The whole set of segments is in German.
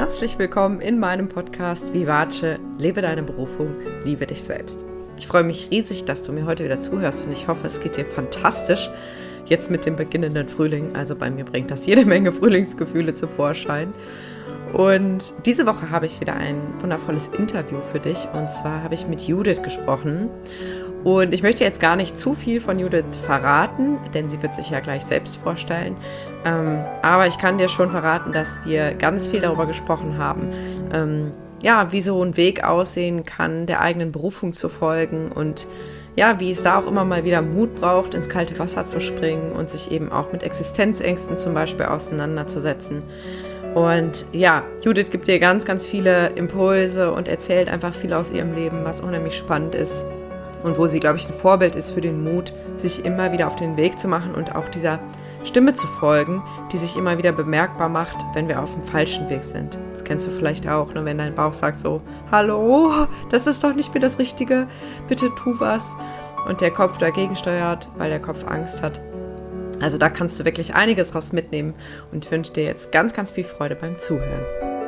herzlich willkommen in meinem Podcast Vivace, lebe deine Berufung, liebe dich selbst. Ich freue mich riesig, dass du mir heute wieder zuhörst und ich hoffe, es geht dir fantastisch jetzt mit dem beginnenden Frühling. Also bei mir bringt das jede Menge Frühlingsgefühle zum Vorschein. Und diese Woche habe ich wieder ein wundervolles Interview für dich und zwar habe ich mit Judith gesprochen. Und ich möchte jetzt gar nicht zu viel von Judith verraten, denn sie wird sich ja gleich selbst vorstellen. Aber ich kann dir schon verraten, dass wir ganz viel darüber gesprochen haben, wie so ein Weg aussehen kann, der eigenen Berufung zu folgen und ja, wie es da auch immer mal wieder Mut braucht, ins kalte Wasser zu springen und sich eben auch mit Existenzängsten zum Beispiel auseinanderzusetzen. Und ja, Judith gibt dir ganz, ganz viele Impulse und erzählt einfach viel aus ihrem Leben, was unheimlich spannend ist. Und wo sie, glaube ich, ein Vorbild ist für den Mut, sich immer wieder auf den Weg zu machen und auch dieser Stimme zu folgen, die sich immer wieder bemerkbar macht, wenn wir auf dem falschen Weg sind. Das kennst du vielleicht auch, ne? Wenn dein Bauch sagt so, hallo, das ist doch nicht mehr das Richtige, bitte tu was. Und der Kopf dagegen steuert, weil der Kopf Angst hat. Also da kannst du wirklich einiges draus mitnehmen und ich wünsche dir jetzt ganz, ganz viel Freude beim Zuhören.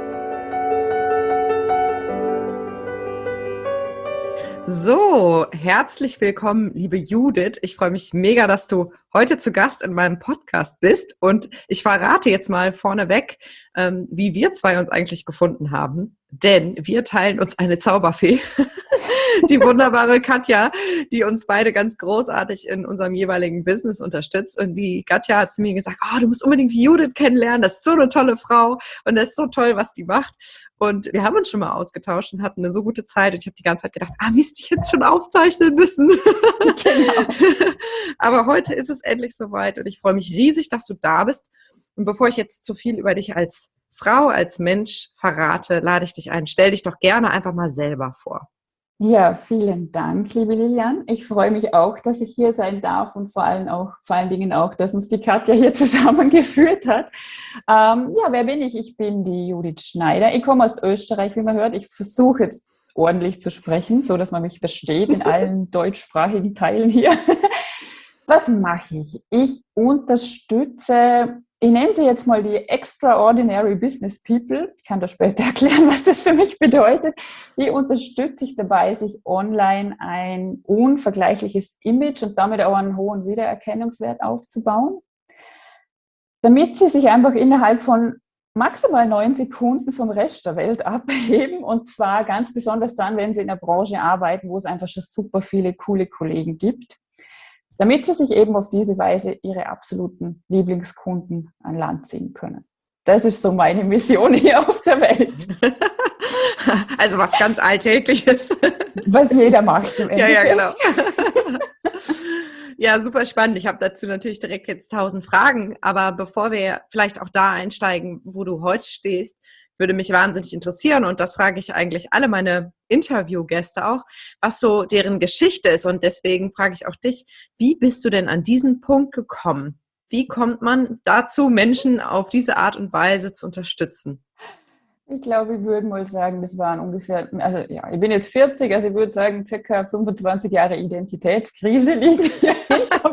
So, herzlich willkommen, liebe Judith. Ich freue mich mega, dass du heute zu Gast in meinem Podcast bist. Und ich verrate jetzt mal vorneweg, wie wir zwei uns eigentlich gefunden haben. Denn wir teilen uns eine Zauberfee, die wunderbare Katja, die uns beide ganz großartig in unserem jeweiligen Business unterstützt. Und die Katja hat zu mir gesagt, du musst unbedingt Judith kennenlernen. Das ist so eine tolle Frau und das ist so toll, was die macht. Und wir haben uns schon mal ausgetauscht und hatten eine so gute Zeit. Und ich habe die ganze Zeit gedacht, Mist, ich hätte schon aufzeichnen müssen. Genau. Aber heute ist es endlich soweit und ich freue mich riesig, dass du da bist. Und bevor ich jetzt zu viel über dich als Frau, als Mensch verrate, lade ich dich ein. Stell dich doch gerne einfach mal selber vor. Ja, vielen Dank, liebe Lilian. Ich freue mich auch, dass ich hier sein darf und vor allen Dingen auch, dass uns die Katja hier zusammengeführt hat. Wer bin ich? Ich bin die Judith Schneider. Ich komme aus Österreich, wie man hört. Ich versuche jetzt ordentlich zu sprechen, so dass man mich versteht in allen deutschsprachigen Teilen hier. Was mache ich? Ich unterstütze, ich nenne sie jetzt mal die Extraordinary Business People. Ich kann da später erklären, was das für mich bedeutet. Die unterstütze ich dabei, sich online ein unvergleichliches Image und damit auch einen hohen Wiedererkennungswert aufzubauen, damit sie sich einfach innerhalb von maximal 9 Sekunden vom Rest der Welt abheben und zwar ganz besonders dann, wenn sie in einer Branche arbeiten, wo es einfach schon super viele coole Kollegen gibt, damit sie sich eben auf diese Weise ihre absoluten Lieblingskunden an Land ziehen können. Das ist so meine Mission hier auf der Welt. Also was ganz Alltägliches. Was jeder macht im Endeffekt. Ja, genau. Ja, super spannend. Ich habe dazu natürlich direkt jetzt 1000 Fragen, aber bevor wir vielleicht auch da einsteigen, wo du heute stehst, würde mich wahnsinnig interessieren und das frage ich eigentlich alle meine Interviewgäste auch, was so deren Geschichte ist und deswegen frage ich auch dich, wie bist du denn an diesen Punkt gekommen? Wie kommt man dazu, Menschen auf diese Art und Weise zu unterstützen? Ich glaube, ich würde mal sagen, das waren ungefähr, ich bin jetzt 40, also ich würde sagen, circa 25 Jahre Identitätskrise liegen hier hinter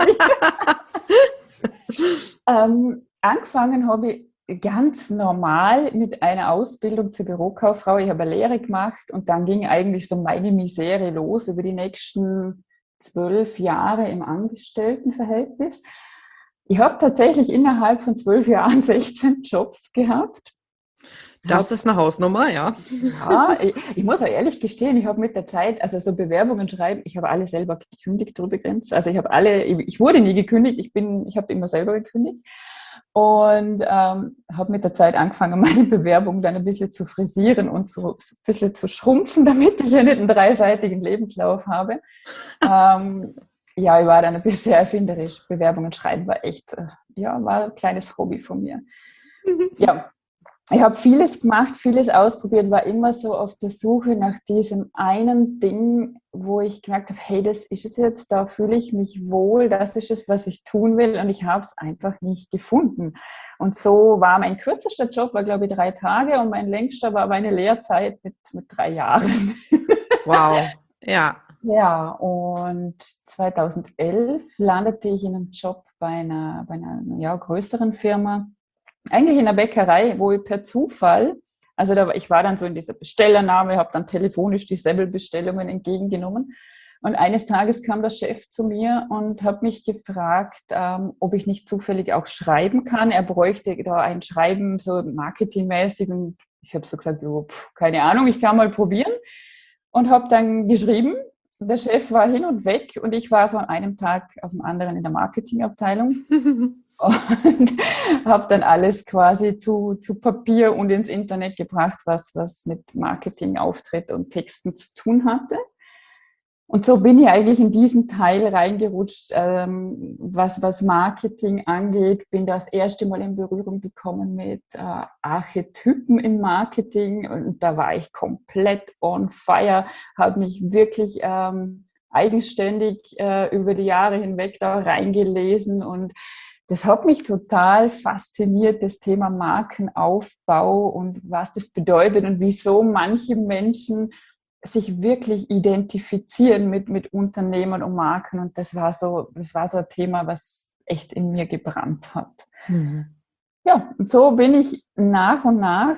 mir. Angefangen habe ich ganz normal mit einer Ausbildung zur Bürokauffrau. Ich habe eine Lehre gemacht und dann ging eigentlich so meine Misere los über die nächsten 12 Jahre im Angestelltenverhältnis. Ich habe tatsächlich innerhalb von 12 Jahren 16 Jobs gehabt. Das ist eine Hausnummer, ja. Ja, ich muss auch ehrlich gestehen, ich habe mit der Zeit, also so Bewerbungen schreiben, ich habe alle selber gekündigt übrigens. Also ich wurde nie gekündigt, ich habe immer selber gekündigt. Und habe mit der Zeit angefangen, meine Bewerbung dann ein bisschen zu frisieren und ein bisschen zu schrumpfen, damit ich ja nicht einen 3-seitigen Lebenslauf habe. Ich war dann ein bisschen erfinderisch. Bewerbungen schreiben war echt, war ein kleines Hobby von mir. Ja. Ich habe vieles gemacht, vieles ausprobiert, war immer so auf der Suche nach diesem einen Ding, wo ich gemerkt habe, hey, das ist es jetzt, da fühle ich mich wohl, das ist es, was ich tun will und ich habe es einfach nicht gefunden. Und so war mein kürzester Job, war glaube ich 3 Tage und mein längster war meine Lehrzeit mit 3 Jahren. Wow, ja. Ja, und 2011 landete ich in einem Job bei einer größeren Firma, eigentlich in einer Bäckerei, wo ich per Zufall Also ich war dann so in dieser Bestellernahme, habe dann telefonisch die Semmelbestellungen entgegengenommen. Und eines Tages kam der Chef zu mir und hat mich gefragt, ob ich nicht zufällig auch schreiben kann. Er bräuchte da ein Schreiben, so marketingmäßig. Und ich habe so gesagt, keine Ahnung, ich kann mal probieren. Und habe dann geschrieben. Der Chef war hin und weg und ich war von einem Tag auf den anderen in der Marketingabteilung. Und habe dann alles quasi zu Papier und ins Internet gebracht, was mit Marketing, Auftritt und Texten zu tun hatte. Und so bin ich eigentlich in diesen Teil reingerutscht, was Marketing angeht. Bin das erste Mal in Berührung gekommen mit Archetypen im Marketing. Und da war ich komplett on fire, habe mich wirklich eigenständig über die Jahre hinweg da reingelesen. Und das hat mich total fasziniert, das Thema Markenaufbau und was das bedeutet und wieso manche Menschen sich wirklich identifizieren mit Unternehmen und Marken. Und das war so ein Thema, was echt in mir gebrannt hat. Mhm. Ja, und so bin ich nach und nach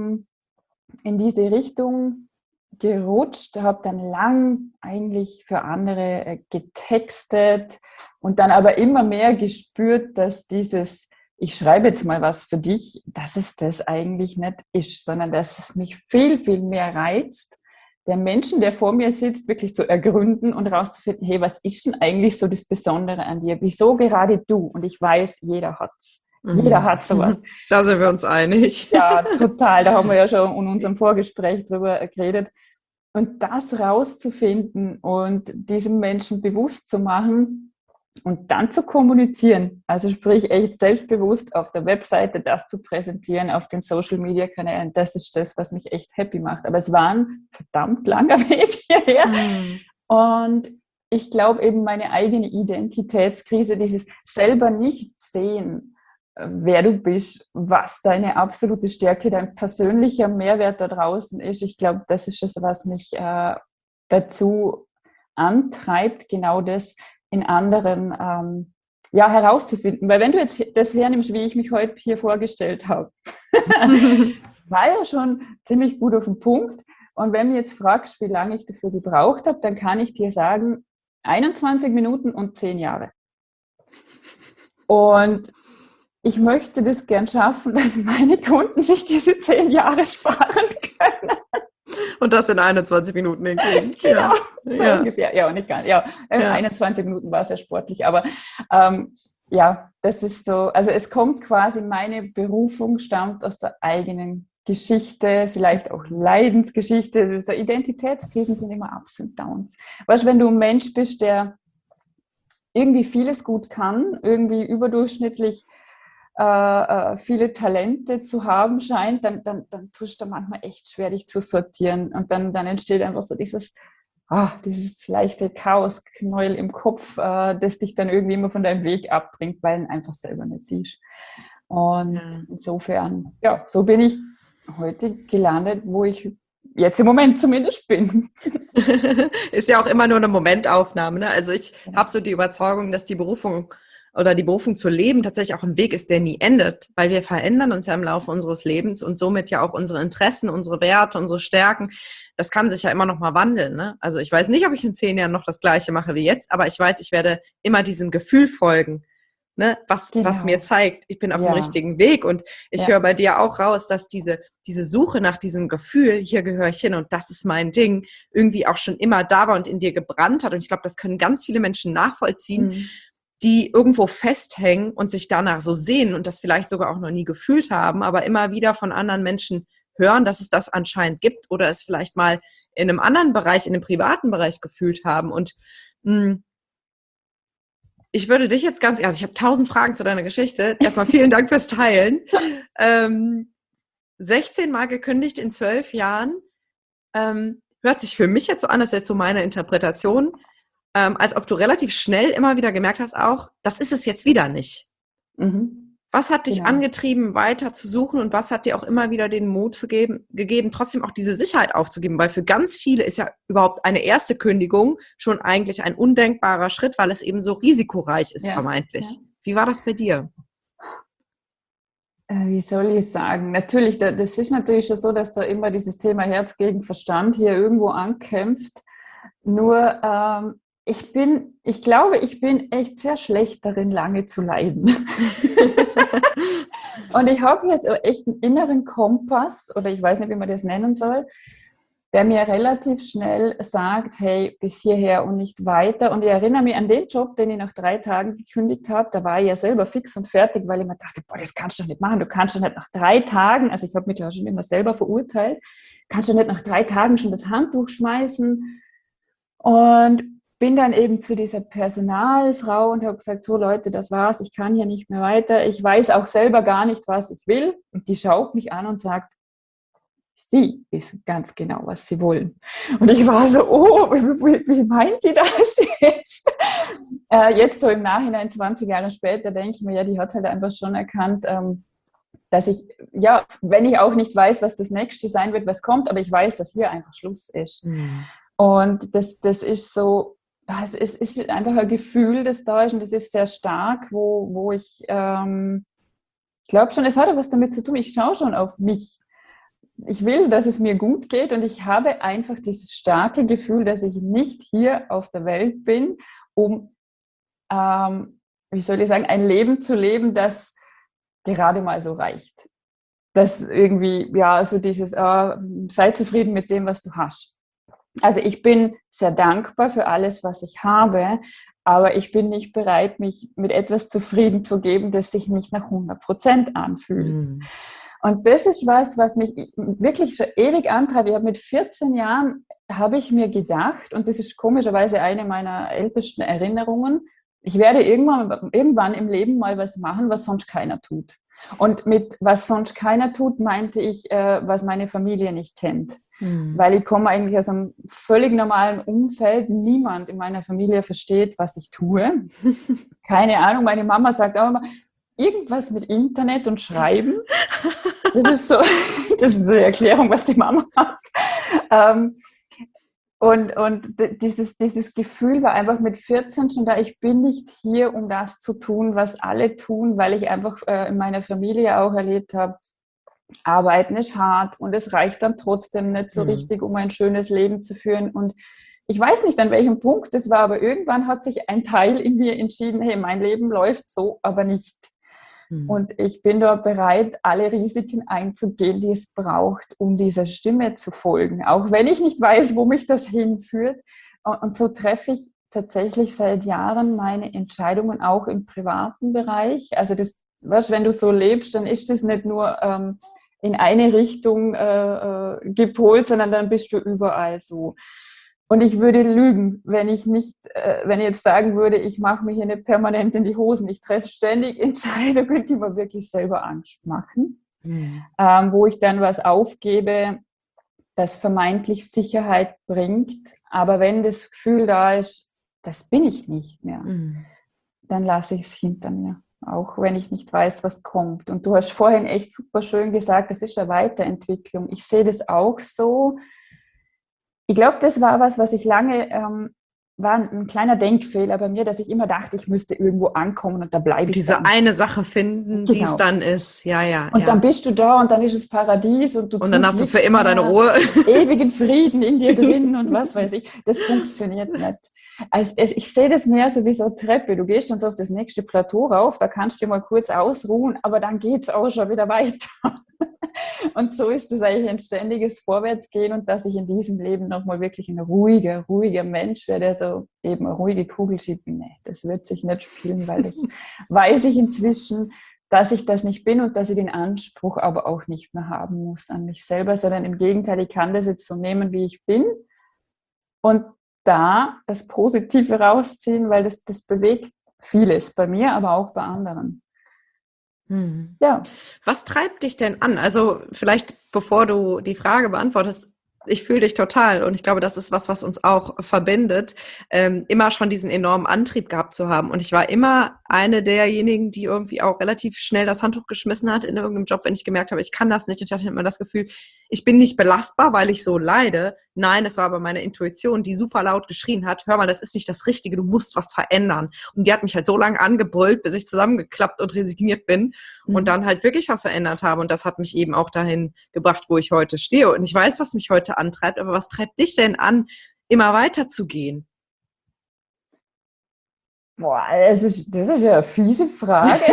in diese Richtung gerutscht, habe dann lang eigentlich für andere getextet und dann aber immer mehr gespürt, dass dieses, ich schreibe jetzt mal was für dich, dass es das eigentlich nicht ist, sondern dass es mich viel, viel mehr reizt, der Menschen, der vor mir sitzt, wirklich zu ergründen und rauszufinden, hey, was ist denn eigentlich so das Besondere an dir? Wieso gerade du? Und ich weiß, jeder hat's. Jeder hat sowas. Da sind wir uns einig. Ja, total. Da haben wir ja schon in unserem Vorgespräch drüber geredet. Und das rauszufinden und diesem Menschen bewusst zu machen und dann zu kommunizieren. Also sprich, echt selbstbewusst auf der Webseite das zu präsentieren, auf den Social-Media-Kanälen. Das ist das, was mich echt happy macht. Aber es war ein verdammt langer Weg hierher. Und ich glaube eben meine eigene Identitätskrise, dieses selber nicht sehen, wer du bist, was deine absolute Stärke, dein persönlicher Mehrwert da draußen ist. Ich glaube, das ist es, was mich dazu antreibt, genau das in anderen herauszufinden. Weil wenn du jetzt das hernimmst, wie ich mich heute hier vorgestellt habe, war ja schon ziemlich gut auf den Punkt. Und wenn du jetzt fragst, wie lange ich dafür gebraucht habe, dann kann ich dir sagen, 21 Minuten und 10 Jahre. Und ich möchte das gern schaffen, dass meine Kunden sich diese 10 Jahre sparen können. Und das in 21 Minuten hinkriegen. Genau, so ungefähr. Ja, nicht ganz. Ja, 21 Minuten war sehr sportlich, aber das ist so, also es kommt quasi, meine Berufung stammt aus der eigenen Geschichte, vielleicht auch Leidensgeschichte. So Identitätskrisen sind immer Ups und Downs. Weißt du, wenn du ein Mensch bist, der irgendwie vieles gut kann, irgendwie überdurchschnittlich viele Talente zu haben scheint, dann tust du manchmal echt schwer, dich zu sortieren. Und dann entsteht einfach so dieses leichte Chaosknäuel im Kopf, das dich dann irgendwie immer von deinem Weg abbringt, weil du ihn einfach selber nicht siehst. Und insofern, so bin ich heute gelandet, wo ich jetzt im Moment zumindest bin. Ist ja auch immer nur eine Momentaufnahme, ne? Also ich habe so die Überzeugung, dass die Berufung zu leben tatsächlich auch ein Weg ist, der nie endet, weil wir verändern uns ja im Laufe unseres Lebens und somit ja auch unsere Interessen, unsere Werte, unsere Stärken. Das kann sich ja immer noch mal wandeln, ne? Also ich weiß nicht, ob ich in 10 Jahren noch das Gleiche mache wie jetzt, aber ich weiß, ich werde immer diesem Gefühl folgen, ne? Was mir zeigt, ich bin auf dem richtigen Weg. Und ich höre bei dir auch raus, dass diese Suche nach diesem Gefühl, hier gehöre ich hin und das ist mein Ding, irgendwie auch schon immer da war und in dir gebrannt hat. Und ich glaube, das können ganz viele Menschen nachvollziehen, die irgendwo festhängen und sich danach so sehen und das vielleicht sogar auch noch nie gefühlt haben, aber immer wieder von anderen Menschen hören, dass es das anscheinend gibt oder es vielleicht mal in einem anderen Bereich, in einem privaten Bereich gefühlt haben. Und ich würde dich jetzt ich habe 1000 Fragen zu deiner Geschichte. Erstmal vielen Dank fürs Teilen. 16 Mal gekündigt in 12 Jahren. Hört sich für mich jetzt so an, das ist jetzt so meine Interpretation, als ob du relativ schnell immer wieder gemerkt hast auch, das ist es jetzt wieder nicht. Was hat dich angetrieben, weiter zu suchen und was hat dir auch immer wieder den Mut gegeben, trotzdem auch diese Sicherheit aufzugeben? Weil für ganz viele ist ja überhaupt eine erste Kündigung schon eigentlich ein undenkbarer Schritt, weil es eben so risikoreich ist, vermeintlich. Ja. Wie war das bei dir? Wie soll ich sagen? Natürlich, das ist natürlich schon so, dass da immer dieses Thema Herz gegen Verstand hier irgendwo ankämpft. Nur ich glaube, ich bin echt sehr schlecht darin, lange zu leiden. Und ich habe hier so echt einen inneren Kompass, oder ich weiß nicht, wie man das nennen soll, der mir relativ schnell sagt, hey, bis hierher und nicht weiter. Und ich erinnere mich an den Job, den ich nach 3 Tagen gekündigt habe. Da war ich ja selber fix und fertig, weil ich mir dachte, boah, das kannst du doch nicht machen. Du kannst doch nicht nach 3 Tagen, also ich habe mich ja schon immer selber verurteilt, kannst du nicht nach 3 Tagen schon das Handtuch schmeißen. Und bin dann eben zu dieser Personalfrau und habe gesagt, so Leute, das war's, ich kann hier nicht mehr weiter. Ich weiß auch selber gar nicht, was ich will. Und die schaut mich an und sagt, Sie wissen ganz genau, was Sie wollen. Und ich war so, oh, wie meint die das jetzt? Jetzt so im Nachhinein, 20 Jahre später, denke ich mir, ja, die hat halt einfach schon erkannt, dass ich, ja, wenn ich auch nicht weiß, was das Nächste sein wird, was kommt, aber ich weiß, dass hier einfach Schluss ist. Mhm. Und das ist so, es ist einfach ein Gefühl, das da ist und das ist sehr stark, wo ich glaube schon, es hat auch was damit zu tun, ich schaue schon auf mich. Ich will, dass es mir gut geht und ich habe einfach dieses starke Gefühl, dass ich nicht hier auf der Welt bin, um, wie soll ich sagen, ein Leben zu leben, das gerade mal so reicht. Das irgendwie, ja, so dieses, sei zufrieden mit dem, was du hast. Also ich bin sehr dankbar für alles, was ich habe, aber ich bin nicht bereit, mich mit etwas zufrieden zu geben, das sich nicht nach 100% anfühlt. Mhm. Und das ist was mich wirklich schon ewig antreibt. Ich habe mit 14 Jahren, habe ich mir gedacht, und das ist komischerweise eine meiner ältesten Erinnerungen, ich werde irgendwann im Leben mal was machen, was sonst keiner tut. Und mit was sonst keiner tut, meinte ich, was meine Familie nicht kennt. Weil ich komme eigentlich aus einem völlig normalen Umfeld. Niemand in meiner Familie versteht, was ich tue. Keine Ahnung, meine Mama sagt auch immer, irgendwas mit Internet und Schreiben. Das ist so die Erklärung, was die Mama hat. Und dieses Gefühl war einfach mit 14 schon da, ich bin nicht hier, um das zu tun, was alle tun, weil ich einfach in meiner Familie auch erlebt habe, Arbeiten ist hart und es reicht dann trotzdem nicht so richtig, um ein schönes Leben zu führen. Und ich weiß nicht, an welchem Punkt das war, aber irgendwann hat sich ein Teil in mir entschieden, hey, mein Leben läuft so, aber nicht. Und ich bin dort bereit, alle Risiken einzugehen, die es braucht, um dieser Stimme zu folgen. Auch wenn ich nicht weiß, wo mich das hinführt. Und so treffe ich tatsächlich seit Jahren meine Entscheidungen auch im privaten Bereich. Also das, weißt, wenn du so lebst, dann ist das nicht nur in eine Richtung gepolt, sondern dann bist du überall so. Und ich würde lügen, wenn ich jetzt sagen würde, ich mache mir hier nicht permanent in die Hosen. Ich treffe ständig Entscheidungen, die mir wirklich selber Angst machen, wo ich dann was aufgebe, das vermeintlich Sicherheit bringt. Aber wenn das Gefühl da ist, das bin ich nicht mehr, dann lasse ich es hinter mir. Auch wenn ich nicht weiß, was kommt. Und du hast vorhin echt super schön gesagt, das ist eine Weiterentwicklung. Ich sehe das auch so. Ich glaube, das war was ich lange, war ein kleiner Denkfehler bei mir, dass ich immer dachte, ich müsste irgendwo ankommen und da bleibe ich Diese dann. Eine Sache finden, die es dann ist. Ja. Und dann bist du da und dann ist es Paradies und dann hast du für immer deine Ruhe. Ewigen Frieden in dir drin und was weiß ich. Das funktioniert nicht. Also ich sehe das mehr so wie so eine Treppe. Du gehst dann so auf das nächste Plateau rauf, da kannst du mal kurz ausruhen, aber dann geht es auch schon wieder weiter. Und so ist das eigentlich ein ständiges Vorwärtsgehen und dass ich in diesem Leben nochmal wirklich ein ruhiger Mensch werde, der so eben eine ruhige Kugel schiebt. Nee, das wird sich nicht spielen, weil das weiß ich inzwischen, dass ich das nicht bin und dass ich den Anspruch aber auch nicht mehr haben muss an mich selber, sondern im Gegenteil, ich kann das jetzt so nehmen, wie ich bin und da das Positive rausziehen, weil das bewegt vieles bei mir, aber auch bei anderen. Ja. Was treibt dich denn an? Also vielleicht, bevor du die Frage beantwortest, ich fühle dich total und ich glaube, das ist was uns auch verbindet, immer schon diesen enormen Antrieb gehabt zu haben. Und ich war immer eine derjenigen, die irgendwie auch relativ schnell das Handtuch geschmissen hat in irgendeinem Job, wenn ich gemerkt habe, ich kann das nicht. Und ich hatte immer das Gefühl, ich bin nicht belastbar, weil ich so leide. Nein, es war aber meine Intuition, die super laut geschrien hat, hör mal, das ist nicht das Richtige, du musst was verändern. Und die hat mich halt so lange angebrüllt, bis ich zusammengeklappt und resigniert bin und dann halt wirklich was verändert habe. Und das hat mich eben auch dahin gebracht, wo ich heute stehe. Und ich weiß, was mich heute antreibt, aber was treibt dich denn an, immer weiter zu gehen? Boah, das ist ja eine fiese Frage.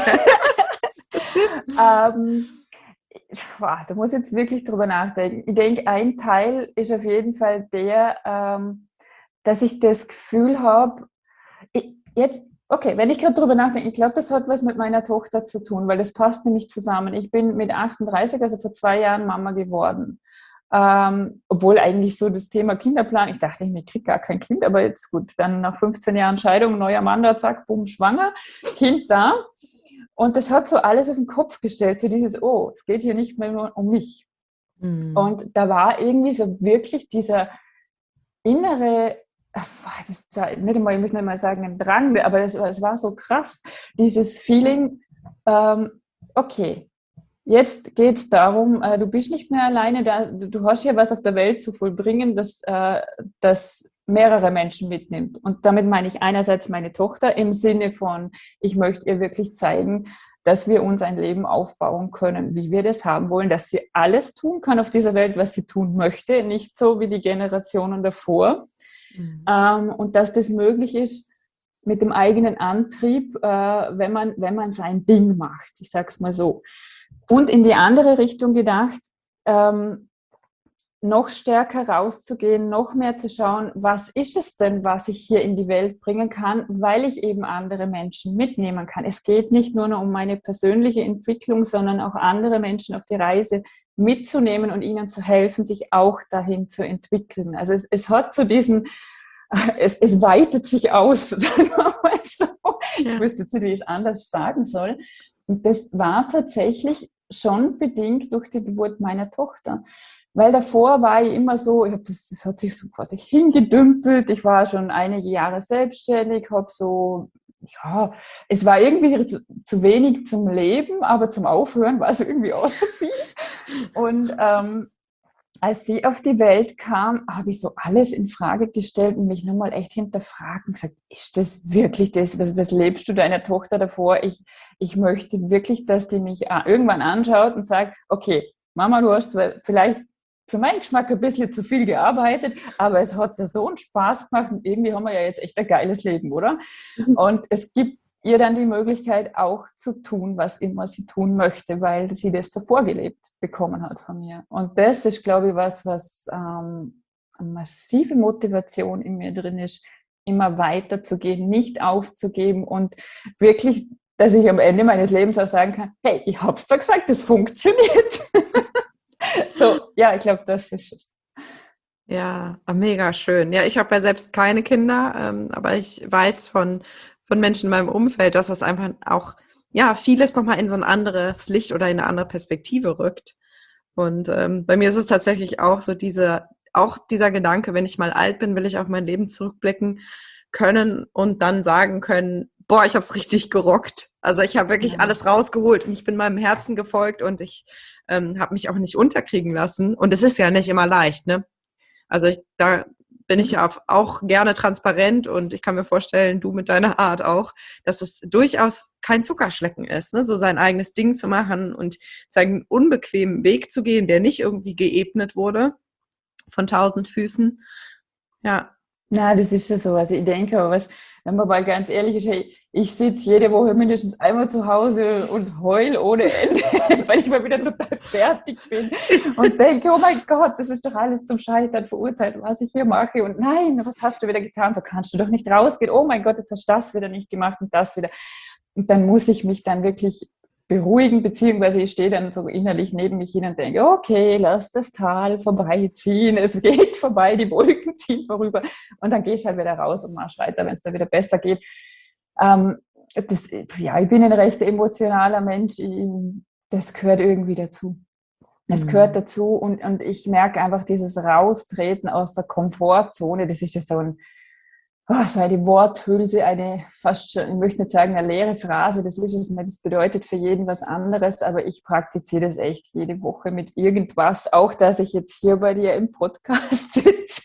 Da muss ich jetzt wirklich drüber nachdenken. Ich denke, ein Teil ist auf jeden Fall der, dass ich das Gefühl habe, wenn ich gerade drüber nachdenke, ich glaube, das hat was mit meiner Tochter zu tun, weil das passt nämlich zusammen. Ich bin mit 38, also vor 2 Jahren, Mama geworden. Obwohl eigentlich so das Thema Kinderplan, ich dachte, ich kriege gar kein Kind, aber jetzt gut, dann nach 15 Jahren Scheidung, neuer Mann da, zack, bumm, schwanger, Kind da. Und das hat so alles auf den Kopf gestellt, so dieses, oh, es geht hier nicht mehr nur um mich. Mhm. Und da war irgendwie so wirklich dieser innere, das ist nicht einmal, ich muss nicht mal sagen, ein Drang, aber es war so krass, dieses Feeling, okay, jetzt geht es darum, du bist nicht mehr alleine da, du hast hier was auf der Welt zu vollbringen, das mehrere Menschen mitnimmt. Und damit meine ich einerseits meine Tochter im Sinne von, ich möchte ihr wirklich zeigen, dass wir uns ein Leben aufbauen können, wie wir das haben wollen, dass sie alles tun kann auf dieser Welt, was sie tun möchte, nicht so wie die Generationen davor. Mhm. Und dass das möglich ist mit dem eigenen Antrieb, wenn man sein Ding macht. Ich sage es mal so. Und in die andere Richtung gedacht, noch stärker rauszugehen, noch mehr zu schauen, was ist es denn, was ich hier in die Welt bringen kann, weil ich eben andere Menschen mitnehmen kann. Es geht nicht nur noch um meine persönliche Entwicklung, sondern auch andere Menschen auf die Reise mitzunehmen und ihnen zu helfen, sich auch dahin zu entwickeln. Also es hat so diesen, es weitet sich aus, sagen wir mal so. Ich wüsste jetzt nicht, wie ich es anders sagen soll. Und das war tatsächlich schon bedingt durch die Geburt meiner Tochter. Weil davor war ich immer so, das hat sich so vor sich hingedümpelt. Ich war schon einige Jahre selbstständig, es war irgendwie zu wenig zum Leben, aber zum Aufhören war es irgendwie auch zu viel. Und als sie auf die Welt kam, habe ich so alles in Frage gestellt und mich nochmal echt hinterfragt und gesagt, ist das wirklich das? Was lebst du deiner Tochter davor? Ich möchte wirklich, dass die mich irgendwann anschaut und sagt, okay, Mama, du hast zwar vielleicht für meinen Geschmack ein bisschen zu viel gearbeitet, aber es hat da so einen Spaß gemacht und irgendwie haben wir ja jetzt echt ein geiles Leben, oder? Und es gibt ihr dann die Möglichkeit auch zu tun, was immer sie tun möchte, weil sie das so vorgelebt bekommen hat von mir. Und das ist, glaube ich, was eine massive Motivation in mir drin ist, immer weiterzugehen, nicht aufzugeben und wirklich, dass ich am Ende meines Lebens auch sagen kann, hey, ich hab's doch gesagt, das funktioniert. So, ja, ich glaube, das ist es. Ja, mega schön. Ja, ich habe ja selbst keine Kinder, aber ich weiß von Menschen in meinem Umfeld, dass das einfach auch, ja, vieles nochmal in so ein anderes Licht oder in eine andere Perspektive rückt. Und bei mir ist es tatsächlich auch so dieser Gedanke, wenn ich mal alt bin, will ich auf mein Leben zurückblicken können und dann sagen können, boah, ich habe es richtig gerockt. Also ich habe wirklich alles rausgeholt und ich bin meinem Herzen gefolgt und ich habe mich auch nicht unterkriegen lassen. Und es ist ja nicht immer leicht, ne? Also da bin ich ja auch gerne transparent und ich kann mir vorstellen, du mit deiner Art auch, dass es durchaus kein Zuckerschlecken ist, ne? So sein eigenes Ding zu machen und seinen unbequemen Weg zu gehen, der nicht irgendwie geebnet wurde von 1000 Füßen. Ja. Na, das ist schon so. Also ich denke, aber wenn man mal ganz ehrlich ist, hey, ich sitze jede Woche mindestens einmal zu Hause und heul ohne Ende, weil ich mal wieder total fertig bin und denke, oh mein Gott, das ist doch alles zum Scheitern verurteilt, was ich hier mache. Und nein, was hast du wieder getan? So kannst du doch nicht rausgehen. Oh mein Gott, jetzt hast du das wieder nicht gemacht und das wieder. Und dann muss ich mich dann wirklich beruhigen, beziehungsweise ich stehe dann so innerlich neben mich hin und denke, okay, lass das Tal vorbeiziehen, es geht vorbei, die Wolken ziehen vorüber und dann gehe ich halt wieder raus und marsch weiter, wenn es da wieder besser geht. Ich bin ein recht emotionaler Mensch, das gehört irgendwie dazu. Es gehört dazu und ich merke einfach dieses Raustreten aus der Komfortzone, das ist ja so ein so eine Worthülse, eine fast schon, ich möchte nicht sagen eine leere Phrase, das ist es nicht, das bedeutet für jeden was anderes, aber ich praktiziere das echt jede Woche mit irgendwas, auch dass ich jetzt hier bei dir im Podcast sitze.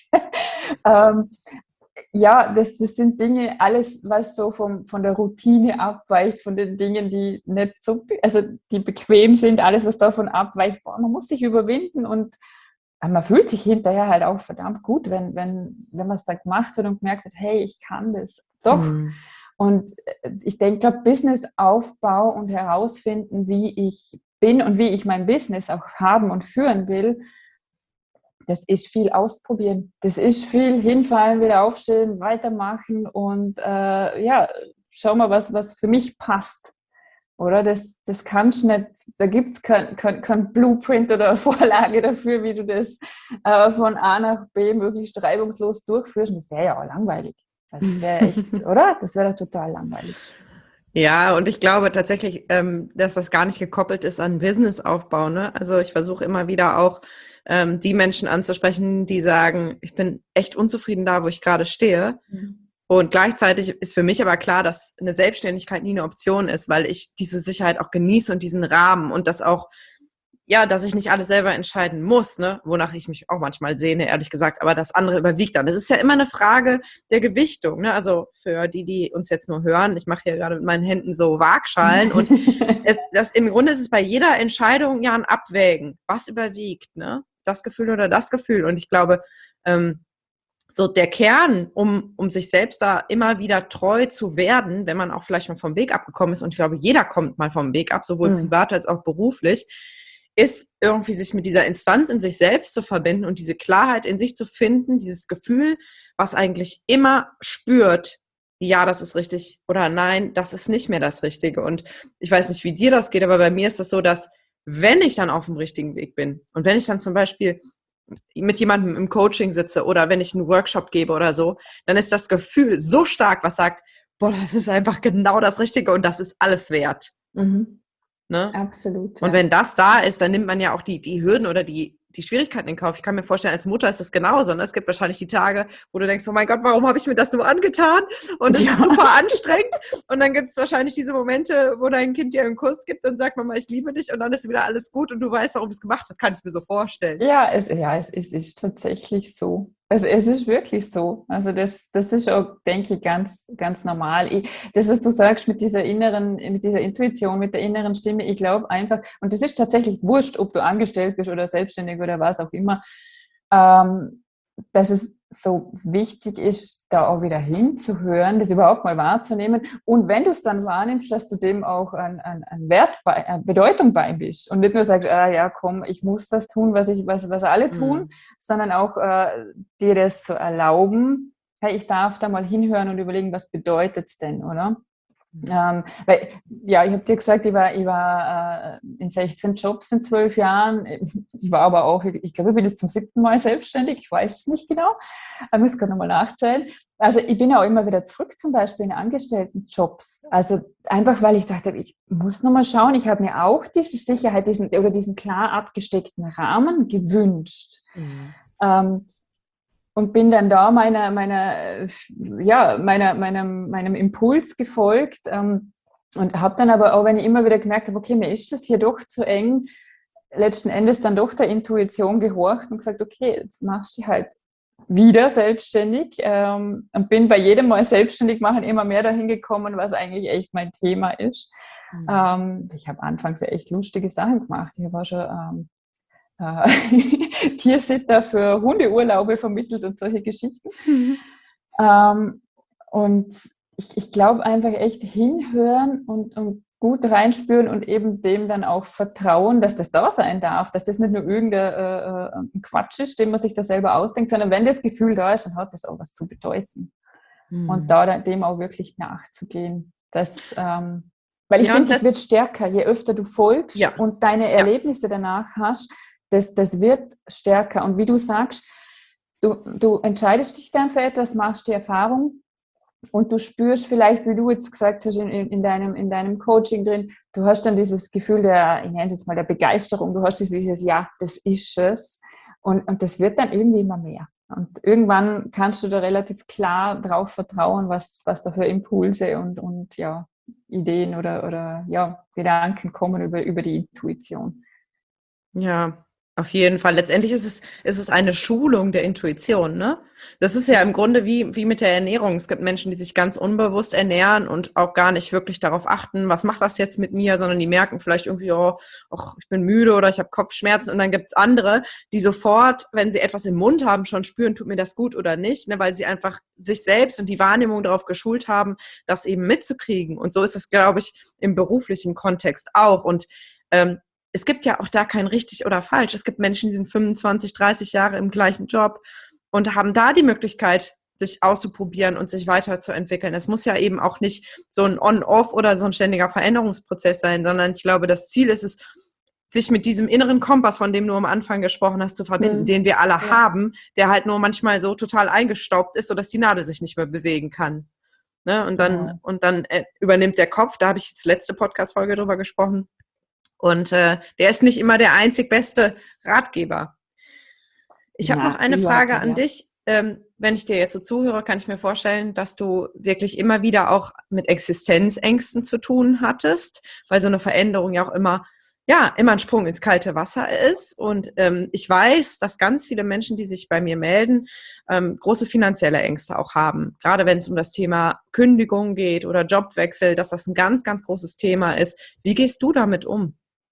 Ja, das sind Dinge, alles, was so von der Routine abweicht, von den Dingen, die nicht so, also die bequem sind, alles, was davon abweicht, boah, man muss sich überwinden und man fühlt sich hinterher halt auch verdammt gut, wenn man es da gemacht hat und gemerkt hat, hey, ich kann das doch. Und ich denke, Businessaufbau und herausfinden, wie ich bin und wie ich mein Business auch haben und führen will, das ist viel ausprobieren. Das ist viel hinfallen, wieder aufstehen, weitermachen und schau mal, was für mich passt. Oder das kannst du nicht, da gibt es kein Blueprint oder Vorlage dafür, wie du das von A nach B möglichst reibungslos durchführst. Und das wäre ja auch langweilig. Das wäre echt, oder? Das wäre total langweilig. Ja, und ich glaube tatsächlich, dass das gar nicht gekoppelt ist an Businessaufbau, ne? Also ich versuche immer wieder auch die Menschen anzusprechen, die sagen, ich bin echt unzufrieden da, wo ich gerade stehe. Und gleichzeitig ist für mich aber klar, dass eine Selbstständigkeit nie eine Option ist, weil ich diese Sicherheit auch genieße und diesen Rahmen und das auch, ja, dass ich nicht alles selber entscheiden muss, ne, wonach ich mich auch manchmal sehne, ehrlich gesagt, aber das andere überwiegt dann. Das ist ja immer eine Frage der Gewichtung, ne, also für die uns jetzt nur hören, ich mache hier gerade mit meinen Händen so Waagschalen und im Grunde ist es bei jeder Entscheidung ja ein Abwägen, was überwiegt, ne, das Gefühl oder das Gefühl und ich glaube, so der Kern, um sich selbst da immer wieder treu zu werden, wenn man auch vielleicht mal vom Weg abgekommen ist, und ich glaube, jeder kommt mal vom Weg ab, sowohl privat als auch beruflich, ist irgendwie sich mit dieser Instanz in sich selbst zu verbinden und diese Klarheit in sich zu finden, dieses Gefühl, was eigentlich immer spürt, ja, das ist richtig oder nein, das ist nicht mehr das Richtige. Und ich weiß nicht, wie dir das geht, aber bei mir ist das so, dass wenn ich dann auf dem richtigen Weg bin und wenn ich dann zum Beispiel mit jemandem im Coaching sitze oder wenn ich einen Workshop gebe oder so, dann ist das Gefühl so stark, was sagt, boah, das ist einfach genau das Richtige und das ist alles wert. Ne? Absolut. Und wenn das da ist, dann nimmt man ja auch die Hürden oder die Schwierigkeiten in Kauf. Ich kann mir vorstellen, als Mutter ist das genauso. Ne? Es gibt wahrscheinlich die Tage, wo du denkst, oh mein Gott, warum habe ich mir das nur angetan? Und es ist super anstrengend. Und dann gibt es wahrscheinlich diese Momente, wo dein Kind dir einen Kuss gibt und sagt, Mama, ich liebe dich. Und dann ist wieder alles gut und du weißt, warum es gemacht hat. Das kann ich mir so vorstellen. Es ist tatsächlich so. Also es ist wirklich so. Also das ist auch, denke ich, ganz, ganz normal. Das, was du sagst mit dieser Intuition, mit der inneren Stimme, ich glaube einfach, und das ist tatsächlich wurscht, ob du angestellt bist oder selbstständig oder was auch immer, dass es so wichtig ist, da auch wieder hinzuhören, das überhaupt mal wahrzunehmen. Und wenn du es dann wahrnimmst, dass du dem auch an Bedeutung bei bist und nicht nur sagst, ja, komm, ich muss das tun, was alle tun, sondern auch dir das zu erlauben, hey, ich darf da mal hinhören und überlegen, was bedeutet es denn, oder? Weil, ja, ich habe dir gesagt, ich war in 16 Jobs in 12 Jahren. Ich war aber auch, ich glaube, ich bin jetzt zum 7. Mal selbstständig. Ich weiß es nicht genau. Ich muss gerade nochmal nachzählen. Also ich bin auch immer wieder zurück, zum Beispiel in Angestelltenjobs. Also einfach, weil ich dachte, ich muss nochmal schauen. Ich habe mir auch diese Sicherheit, diesen klar abgesteckten Rahmen gewünscht. Und bin dann da meinem Impuls gefolgt und habe dann aber auch, wenn ich immer wieder gemerkt habe, okay, mir ist das hier doch zu eng, letzten Endes dann doch der Intuition gehorcht und gesagt, okay, jetzt machst du halt wieder selbstständig und bin bei jedem Mal selbstständig machen immer mehr dahin gekommen, was eigentlich echt mein Thema ist. Ich habe anfangs ja echt lustige Sachen gemacht. Ich habe auch schon Tiersitter für Hundeurlaube vermittelt und solche Geschichten. Und ich glaube einfach echt hinhören und gut reinspüren und eben dem dann auch vertrauen, dass das da sein darf, dass das nicht nur irgendein Quatsch ist, den man sich da selber ausdenkt, sondern wenn das Gefühl da ist, dann hat das auch was zu bedeuten. Und da dem auch wirklich nachzugehen. Weil ich finde, das wird stärker, je öfter du folgst und deine Erlebnisse danach hast, das wird stärker. Und wie du sagst, du entscheidest dich dann für etwas, machst die Erfahrung und du spürst vielleicht, wie du jetzt gesagt hast, in deinem Coaching drin, du hast dann dieses Gefühl ich nenne es jetzt mal der Begeisterung, du hast dieses, ja, das ist es. Und das wird dann irgendwie immer mehr. Und irgendwann kannst du da relativ klar drauf vertrauen, was da für Impulse und ja, Ideen oder ja, Gedanken kommen über die Intuition. Ja, auf jeden Fall. Letztendlich ist es eine Schulung der Intuition, ne? Das ist ja im Grunde wie mit der Ernährung. Es gibt Menschen, die sich ganz unbewusst ernähren und auch gar nicht wirklich darauf achten, was macht das jetzt mit mir, sondern die merken vielleicht irgendwie, oh, ach, ich bin müde oder ich habe Kopfschmerzen. Und dann gibt's andere, die sofort, wenn sie etwas im Mund haben, schon spüren, tut mir das gut oder nicht, ne? Weil sie einfach sich selbst und die Wahrnehmung darauf geschult haben, das eben mitzukriegen. Und so ist es, glaube ich, im beruflichen Kontext auch. Und es gibt ja auch da kein richtig oder falsch. Es gibt Menschen, die sind 25, 30 Jahre im gleichen Job und haben da die Möglichkeit, sich auszuprobieren und sich weiterzuentwickeln. Es muss ja eben auch nicht so ein On-Off oder so ein ständiger Veränderungsprozess sein, sondern ich glaube, das Ziel ist es, sich mit diesem inneren Kompass, von dem du am Anfang gesprochen hast, zu verbinden, den wir alle haben, der halt nur manchmal so total eingestaubt ist, sodass die Nadel sich nicht mehr bewegen kann. Ne? Und dann übernimmt der Kopf, da habe ich jetzt letzte Podcast-Folge drüber gesprochen, und der ist nicht immer der einzig beste Ratgeber. Ich habe noch eine Frage an dich. Wenn ich dir jetzt so zuhöre, kann ich mir vorstellen, dass du wirklich immer wieder auch mit Existenzängsten zu tun hattest, weil so eine Veränderung ja auch immer ein Sprung ins kalte Wasser ist. Und ich weiß, dass ganz viele Menschen, die sich bei mir melden, große finanzielle Ängste auch haben. Gerade wenn es um das Thema Kündigung geht oder Jobwechsel, dass das ein ganz, ganz großes Thema ist. Wie gehst du damit um?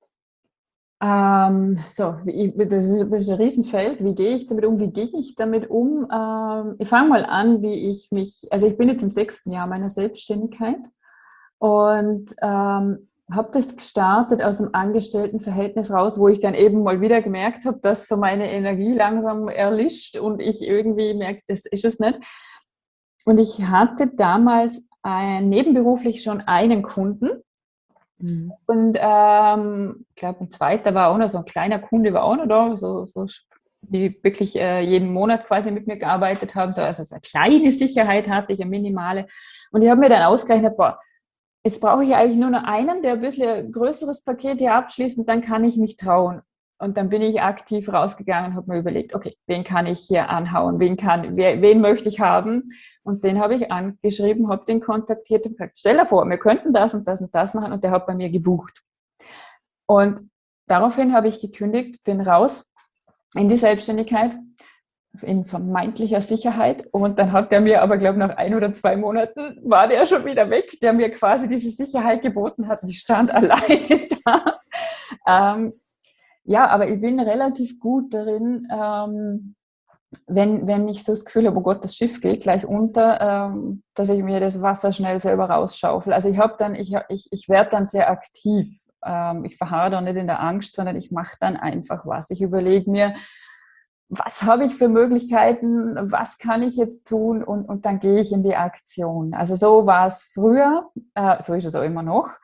Das ist ein Riesenfeld. Wie gehe ich damit um? Wie gehe ich damit um? Ich fange mal an, also ich bin jetzt im 6. Jahr meiner Selbstständigkeit und habe das gestartet aus einem Angestelltenverhältnis raus, wo ich dann eben mal wieder gemerkt habe, dass so meine Energie langsam erlischt und ich irgendwie merke, das ist es nicht. Und ich hatte damals nebenberuflich schon einen Kunden. Und ich glaube, ein zweiter war auch noch so ein kleiner Kunde, war auch noch da, so die wirklich jeden Monat quasi mit mir gearbeitet haben. So, also eine kleine Sicherheit hatte ich, eine minimale. Und ich habe mir dann ausgerechnet, boah, jetzt brauche ich eigentlich nur noch einen, der ein bisschen ein größeres Paket hier abschließt und dann kann ich mich trauen. Und dann bin ich aktiv rausgegangen und habe mir überlegt, okay, wen kann ich hier anhauen, wen möchte ich haben? Und den habe ich angeschrieben, habe den kontaktiert und gesagt, stell dir vor, wir könnten das und das und das machen, und der hat bei mir gebucht. Und daraufhin habe ich gekündigt, bin raus in die Selbstständigkeit in vermeintlicher Sicherheit, und dann hat der mir aber, glaube ich, nach 1 oder 2 Monaten war der schon wieder weg, der mir quasi diese Sicherheit geboten hat, und ich stand alleine da. Ja, aber ich bin relativ gut darin, wenn ich so das Gefühl habe, oh Gott, das Schiff geht gleich unter, dass ich mir das Wasser schnell selber rausschaufel. Also ich werde dann sehr aktiv. Ich verharre dann nicht in der Angst, sondern ich mache dann einfach was. Ich überlege mir, was habe ich für Möglichkeiten, was kann ich jetzt tun, und dann gehe ich in die Aktion. Also so war es früher, so ist es auch immer noch.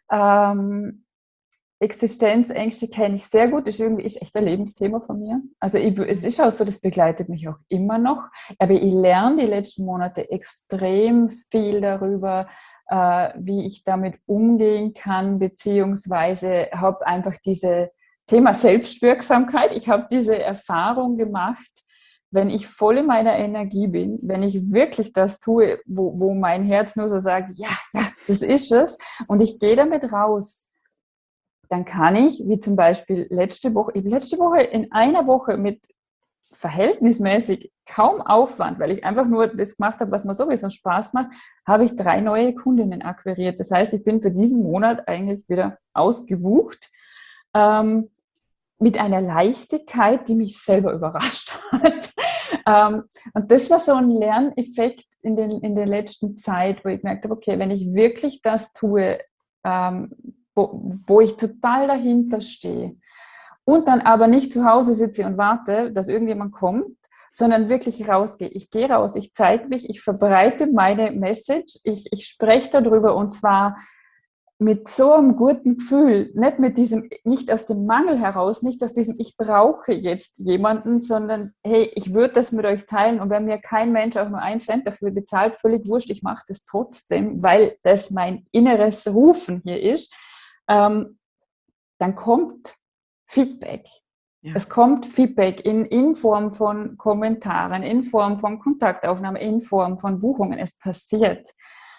Existenzängste kenne ich sehr gut, ist echt ein Lebensthema von mir. Also es ist auch so, das begleitet mich auch immer noch. Aber ich lerne die letzten Monate extrem viel darüber, wie ich damit umgehen kann, beziehungsweise habe einfach diese Thema Selbstwirksamkeit. Ich habe diese Erfahrung gemacht, wenn ich voll in meiner Energie bin, wenn ich wirklich das tue, wo mein Herz nur so sagt, ja, das ist es, und ich gehe damit raus, dann kann ich, wie zum Beispiel letzte Woche in einer Woche mit verhältnismäßig kaum Aufwand, weil ich einfach nur das gemacht habe, was mir sowieso Spaß macht, habe ich 3 neue Kundinnen akquiriert. Das heißt, ich bin für diesen Monat eigentlich wieder ausgebucht, mit einer Leichtigkeit, die mich selber überrascht hat. Und das war so ein Lerneffekt in der letzten Zeit, wo ich gemerkt habe, okay, wenn ich wirklich das tue, wo ich total dahinter stehe und dann aber nicht zu Hause sitze und warte, dass irgendjemand kommt, sondern wirklich rausgehe. Ich gehe raus, ich zeige mich, ich verbreite meine Message, ich spreche darüber, und zwar mit so einem guten Gefühl, nicht aus dem Mangel heraus, nicht aus diesem, ich brauche jetzt jemanden, sondern hey, ich würde das mit euch teilen, und wenn mir kein Mensch auch nur 1 Cent dafür bezahlt, völlig wurscht, ich mache das trotzdem, weil das mein inneres Rufen hier ist. Dann kommt Feedback. Es kommt Feedback in Form von Kommentaren, in Form von Kontaktaufnahmen, in Form von Buchungen. Es passiert.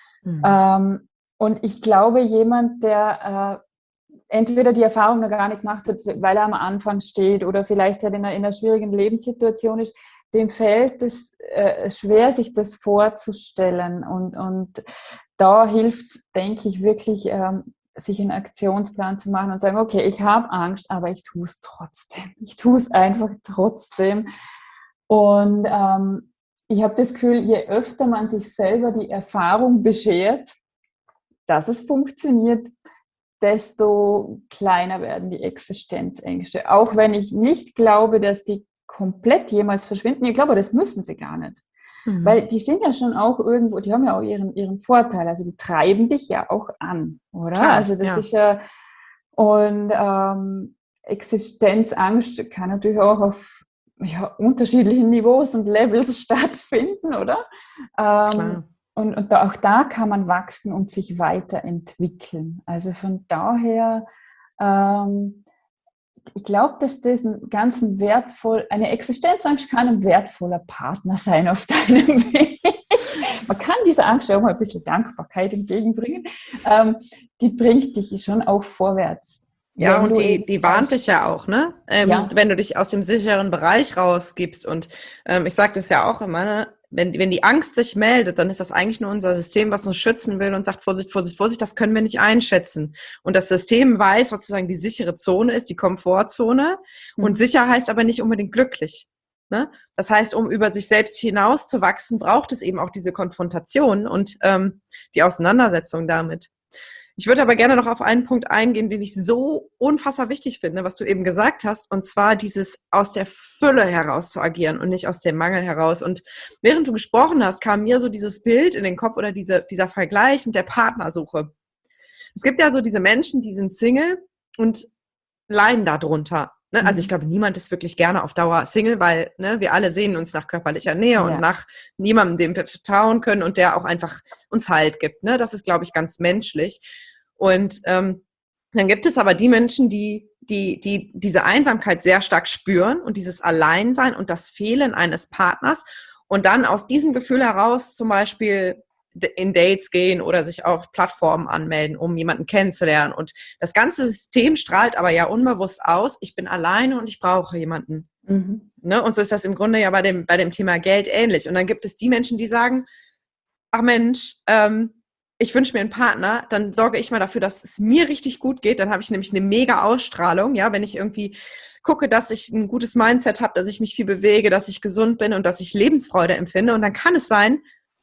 Und ich glaube, jemand, der entweder die Erfahrung noch gar nicht gemacht hat, weil er am Anfang steht oder vielleicht halt in einer schwierigen Lebenssituation ist, dem fällt es schwer, sich das vorzustellen. Und da hilft, denke ich, wirklich, sich einen Aktionsplan zu machen und sagen, okay, ich habe Angst, aber ich tue es trotzdem. Ich tue es einfach trotzdem. Und ich habe das Gefühl, je öfter man sich selber die Erfahrung beschert, dass es funktioniert, desto kleiner werden die Existenzängste. Auch wenn ich nicht glaube, dass die komplett jemals verschwinden. Ich glaube, das müssen sie gar nicht. Weil die sind ja schon auch irgendwo, die haben ja auch ihren Vorteil. Also die treiben dich ja auch an, oder? Klar, also das ist ja, und Existenzangst kann natürlich auch auf unterschiedlichen Niveaus und Levels stattfinden, oder? Klar. Und auch da kann man wachsen und sich weiterentwickeln. Also von daher, ich glaube, dass das eine Existenzangst kann ein wertvoller Partner sein auf deinem Weg. Man kann dieser Angst auch mal ein bisschen Dankbarkeit entgegenbringen. Die bringt dich schon auch vorwärts. Ja, und die warnt dich ja auch, ne? Wenn du dich aus dem sicheren Bereich rausgibst. Und ich sage das ja auch immer, ne? Wenn die Angst sich meldet, dann ist das eigentlich nur unser System, was uns schützen will und sagt, Vorsicht, Vorsicht, Vorsicht, das können wir nicht einschätzen. Und das System weiß, was sozusagen die sichere Zone ist, die Komfortzone. Und sicher heißt aber nicht unbedingt glücklich. Ne? Das heißt, um über sich selbst hinaus zu wachsen, braucht es eben auch diese Konfrontation und die Auseinandersetzung damit. Ich würde aber gerne noch auf einen Punkt eingehen, den ich so unfassbar wichtig finde, was du eben gesagt hast, und zwar dieses aus der Fülle heraus zu agieren und nicht aus dem Mangel heraus. Und während du gesprochen hast, kam mir so dieses Bild in den Kopf oder dieser Vergleich mit der Partnersuche. Es gibt ja so diese Menschen, die sind Single und leiden darunter. Ne? Also ich glaube, niemand ist wirklich gerne auf Dauer Single, weil wir alle sehen uns nach körperlicher Nähe und nach niemandem, dem wir vertrauen können und der auch einfach uns Halt gibt. Ne? Das ist, glaube ich, ganz menschlich. Und dann gibt es aber die Menschen, die diese Einsamkeit sehr stark spüren und dieses Alleinsein und das Fehlen eines Partners und dann aus diesem Gefühl heraus zum Beispiel in Dates gehen oder sich auf Plattformen anmelden, um jemanden kennenzulernen. Und das ganze System strahlt aber ja unbewusst aus, ich bin alleine und ich brauche jemanden. Ne? Und so ist das im Grunde ja bei dem Thema Geld ähnlich. Und dann gibt es die Menschen, die sagen, ach Mensch, ich wünsche mir einen Partner, dann sorge ich mal dafür, dass es mir richtig gut geht. Dann habe ich nämlich eine mega Ausstrahlung, ja, wenn ich irgendwie gucke, dass ich ein gutes Mindset habe, dass ich mich viel bewege, dass ich gesund bin und dass ich Lebensfreude empfinde. Und dann kann es sein,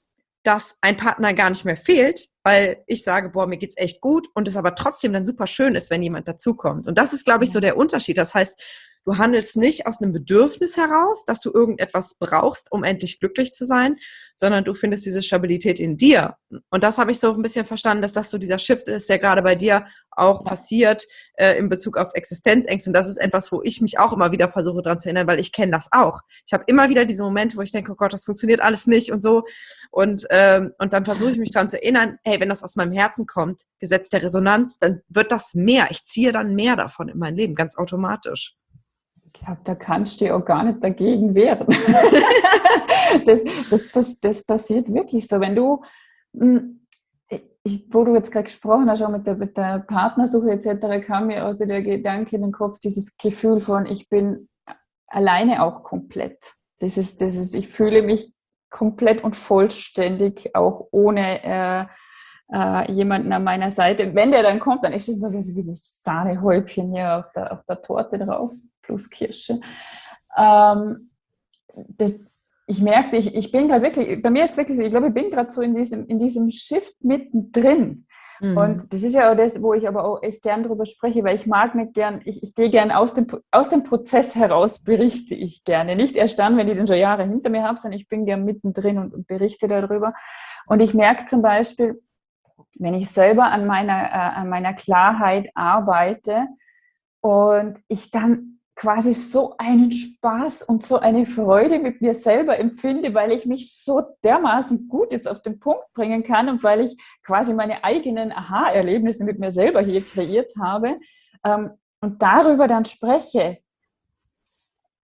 dass ein Partner gar nicht mehr fehlt, weil ich sage, boah, mir geht's echt gut und es aber trotzdem dann super schön ist, wenn jemand dazukommt. Und das ist, glaube ich, so der Unterschied. Das heißt, du handelst nicht aus einem Bedürfnis heraus, dass du irgendetwas brauchst, um endlich glücklich zu sein, sondern du findest diese Stabilität in dir. Und das habe ich so ein bisschen verstanden, dass das so dieser Shift ist, der gerade bei dir auch passiert in Bezug auf Existenzängste. Und das ist etwas, wo ich mich auch immer wieder versuche dran zu erinnern, weil ich kenne das auch. Ich habe immer wieder diese Momente, wo ich denke, oh Gott, das funktioniert alles nicht und so. Und dann versuche ich mich dran zu erinnern, hey, wenn das aus meinem Herzen kommt, Gesetz der Resonanz, dann wird das mehr. Ich ziehe dann mehr davon in mein Leben, ganz automatisch. Ich glaube, da kannst du ja auch gar nicht dagegen wehren. Das passiert wirklich so. Wenn du, wo du jetzt gerade gesprochen hast, auch mit der Partnersuche etc., kam mir also der Gedanke in den Kopf, dieses Gefühl von, ich bin alleine auch komplett. Ich fühle mich komplett und vollständig, auch ohne jemanden an meiner Seite. Wenn der dann kommt, dann ist es so wie das Sahnehäubchen hier auf der Torte drauf, plus Kirsche. Ich merke, ich bin gerade wirklich, bei mir ist es wirklich so, ich glaube, ich bin gerade so in diesem Shift mittendrin. Und das ist ja auch das, wo ich aber auch echt gern drüber spreche, weil ich mag nicht gern, ich gehe gern aus dem Prozess heraus, berichte ich gerne. Nicht erst dann, wenn ich den schon Jahre hinter mir habe, sondern ich bin gern mittendrin und berichte darüber. Und ich merke zum Beispiel, wenn ich selber an meiner Klarheit arbeite und ich dann quasi so einen Spaß und so eine Freude mit mir selber empfinde, weil ich mich so dermaßen gut jetzt auf den Punkt bringen kann und weil ich quasi meine eigenen Aha-Erlebnisse mit mir selber hier kreiert habe und darüber dann spreche,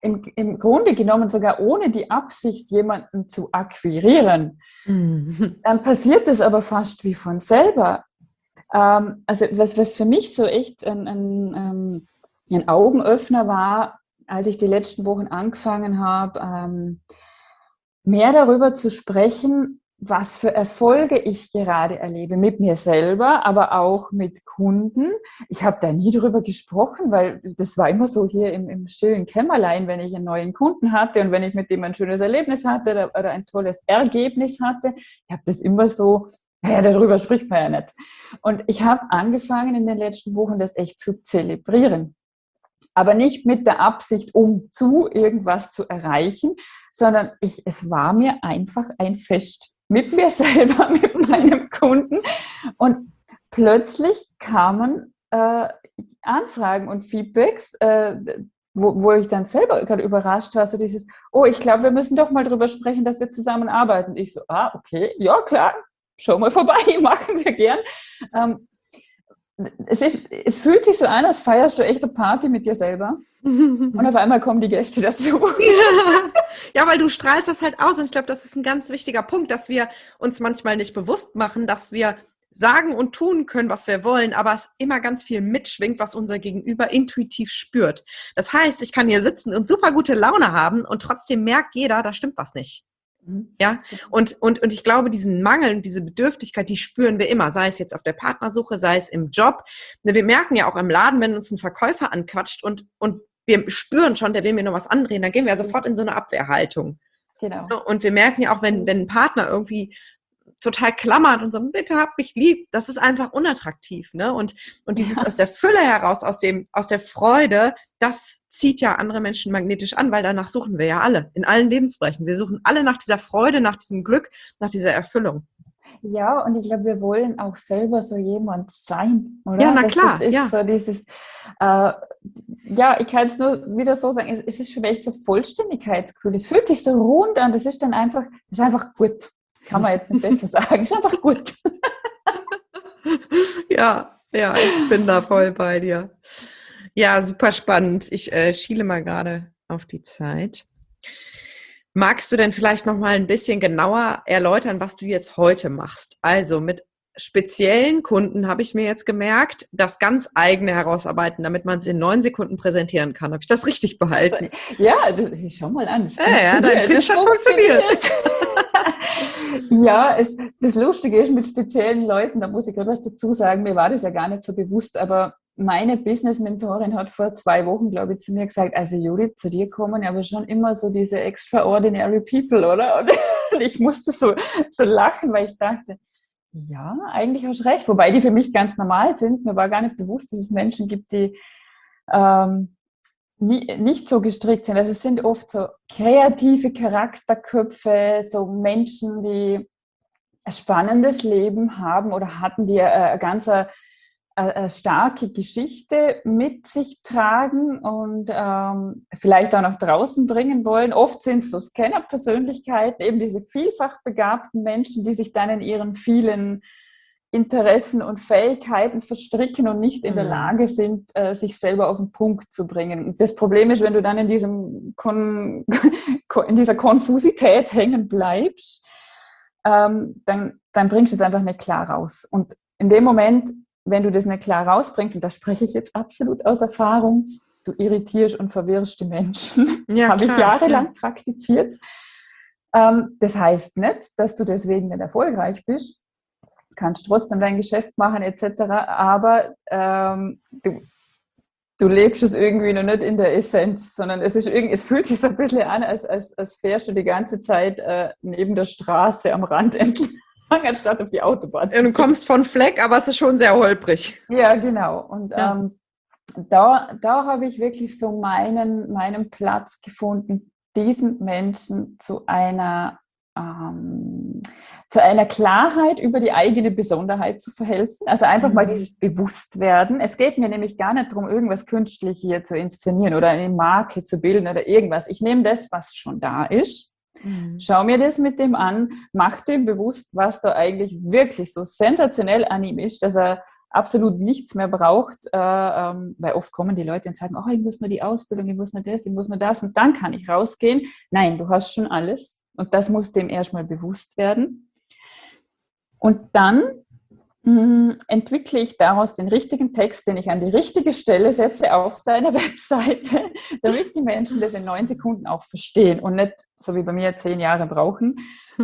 im Grunde genommen sogar ohne die Absicht, jemanden zu akquirieren, dann passiert das aber fast wie von selber. Also was für mich so echt ein Augenöffner war, als ich die letzten Wochen angefangen habe, mehr darüber zu sprechen, was für Erfolge ich gerade erlebe mit mir selber, aber auch mit Kunden. Ich habe da nie drüber gesprochen, weil das war immer so hier im stillen Kämmerlein, wenn ich einen neuen Kunden hatte und wenn ich mit dem ein schönes Erlebnis hatte oder ein tolles Ergebnis hatte. Ich habe das immer so, naja, darüber spricht man ja nicht. Und ich habe angefangen in den letzten Wochen, das echt zu zelebrieren. Aber nicht mit der Absicht, um zu irgendwas zu erreichen, sondern es war mir einfach ein Fest mit mir selber, mit meinem Kunden. Und plötzlich kamen Anfragen und Feedbacks, wo ich dann selber gerade überrascht war, so dieses, oh, ich glaube, wir müssen doch mal drüber sprechen, dass wir zusammenarbeiten. Ich so, okay, ja klar, schau mal vorbei, machen wir gern. Es fühlt sich so an, als feierst du echt eine Party mit dir selber. Und auf einmal kommen die Gäste dazu. Ja, weil du strahlst das halt aus. Und ich glaube, das ist ein ganz wichtiger Punkt, dass wir uns manchmal nicht bewusst machen, dass wir sagen und tun können, was wir wollen, aber es immer ganz viel mitschwingt, was unser Gegenüber intuitiv spürt. Das heißt, ich kann hier sitzen und super gute Laune haben und trotzdem merkt jeder, da stimmt was nicht. Ja, und ich glaube, diesen Mangel und diese Bedürftigkeit, die spüren wir immer, sei es jetzt auf der Partnersuche, sei es im Job. Wir merken ja auch im Laden, wenn uns ein Verkäufer anquatscht und wir spüren schon, der will mir noch was andrehen, dann gehen wir ja sofort in so eine Abwehrhaltung. Genau. Und wir merken ja auch, wenn ein Partner irgendwie total klammert und so, bitte hab mich lieb, das ist einfach unattraktiv, ne? Und dieses aus der Fülle heraus, aus der Freude, das zieht ja andere Menschen magnetisch an, weil danach suchen wir ja alle, in allen Lebensbereichen. Wir suchen alle nach dieser Freude, nach diesem Glück, nach dieser Erfüllung. Ja, und ich glaube, wir wollen auch selber so jemand sein, oder? Ja, na klar. Das ist so dieses, ja, ich kann es nur wieder so sagen, es ist für mich echt so Vollständigkeitsgefühl. Es fühlt sich so rund an, das ist einfach gut. Kann man jetzt nicht besser sagen. Ist einfach gut. Ja, ich bin da voll bei dir. Ja, super spannend. Ich schiele mal gerade auf die Zeit. Magst du denn vielleicht noch mal ein bisschen genauer erläutern, was du jetzt heute machst? Also mit speziellen Kunden habe ich mir jetzt gemerkt, das ganz eigene herausarbeiten, damit man es in 9 Sekunden präsentieren kann. Habe ich das richtig behalten? Ja, schau mal an. Dein Pitch hat funktioniert. Ja, das Lustige ist mit speziellen Leuten, da muss ich gerade was dazu sagen, mir war das ja gar nicht so bewusst, aber meine Business-Mentorin hat vor 2 Wochen, glaube ich, zu mir gesagt, also Judith, zu dir kommen aber schon immer so diese extraordinary people, oder? Und ich musste so lachen, weil ich dachte, ja, eigentlich hast du recht, wobei die für mich ganz normal sind. Mir war gar nicht bewusst, dass es Menschen gibt, die nicht so gestrickt sind. Also es sind oft so kreative Charakterköpfe, so Menschen, die ein spannendes Leben haben oder hatten, die eine ganz eine starke Geschichte mit sich tragen und vielleicht auch nach draußen bringen wollen. Oft sind es so Scanner-Persönlichkeiten, eben diese vielfach begabten Menschen, die sich dann in ihren vielen Interessen und Fähigkeiten verstricken und nicht in der Lage sind, sich selber auf den Punkt zu bringen. Und das Problem ist, wenn du dann in dieser Konfusität hängen bleibst, dann bringst du es einfach nicht klar raus. Und in dem Moment, wenn du das nicht klar rausbringst, und da spreche ich jetzt absolut aus Erfahrung, du irritierst und verwirrst die Menschen. Ja, habe ich jahrelang praktiziert. Das heißt nicht, dass du deswegen nicht erfolgreich bist. Kannst trotzdem dein Geschäft machen etc., aber du lebst es irgendwie noch nicht in der Essenz, sondern es fühlt sich so ein bisschen an, als fährst du die ganze Zeit neben der Straße am Rand entlang, anstatt auf die Autobahn. Du kommst von Fleck, aber es ist schon sehr holprig. Ja, genau. Und da habe ich wirklich so meinen Platz gefunden, diesen Menschen zu einer Klarheit über die eigene Besonderheit zu verhelfen. Also einfach mal dieses Bewusstwerden. Es geht mir nämlich gar nicht darum, irgendwas künstlich hier zu inszenieren oder eine Marke zu bilden oder irgendwas. Ich nehme das, was schon da ist, schau mir das mit dem an, mach dem bewusst, was da eigentlich wirklich so sensationell an ihm ist, dass er absolut nichts mehr braucht, weil oft kommen die Leute und sagen, oh, ich muss nur die Ausbildung, ich muss nur das, ich muss nur das und dann kann ich rausgehen. Nein, du hast schon alles und das muss dem erstmal bewusst werden. Und dann entwickle ich daraus den richtigen Text, den ich an die richtige Stelle setze auf deiner Webseite, damit die Menschen das in 9 Sekunden auch verstehen und nicht, so wie bei mir, 10 Jahre brauchen.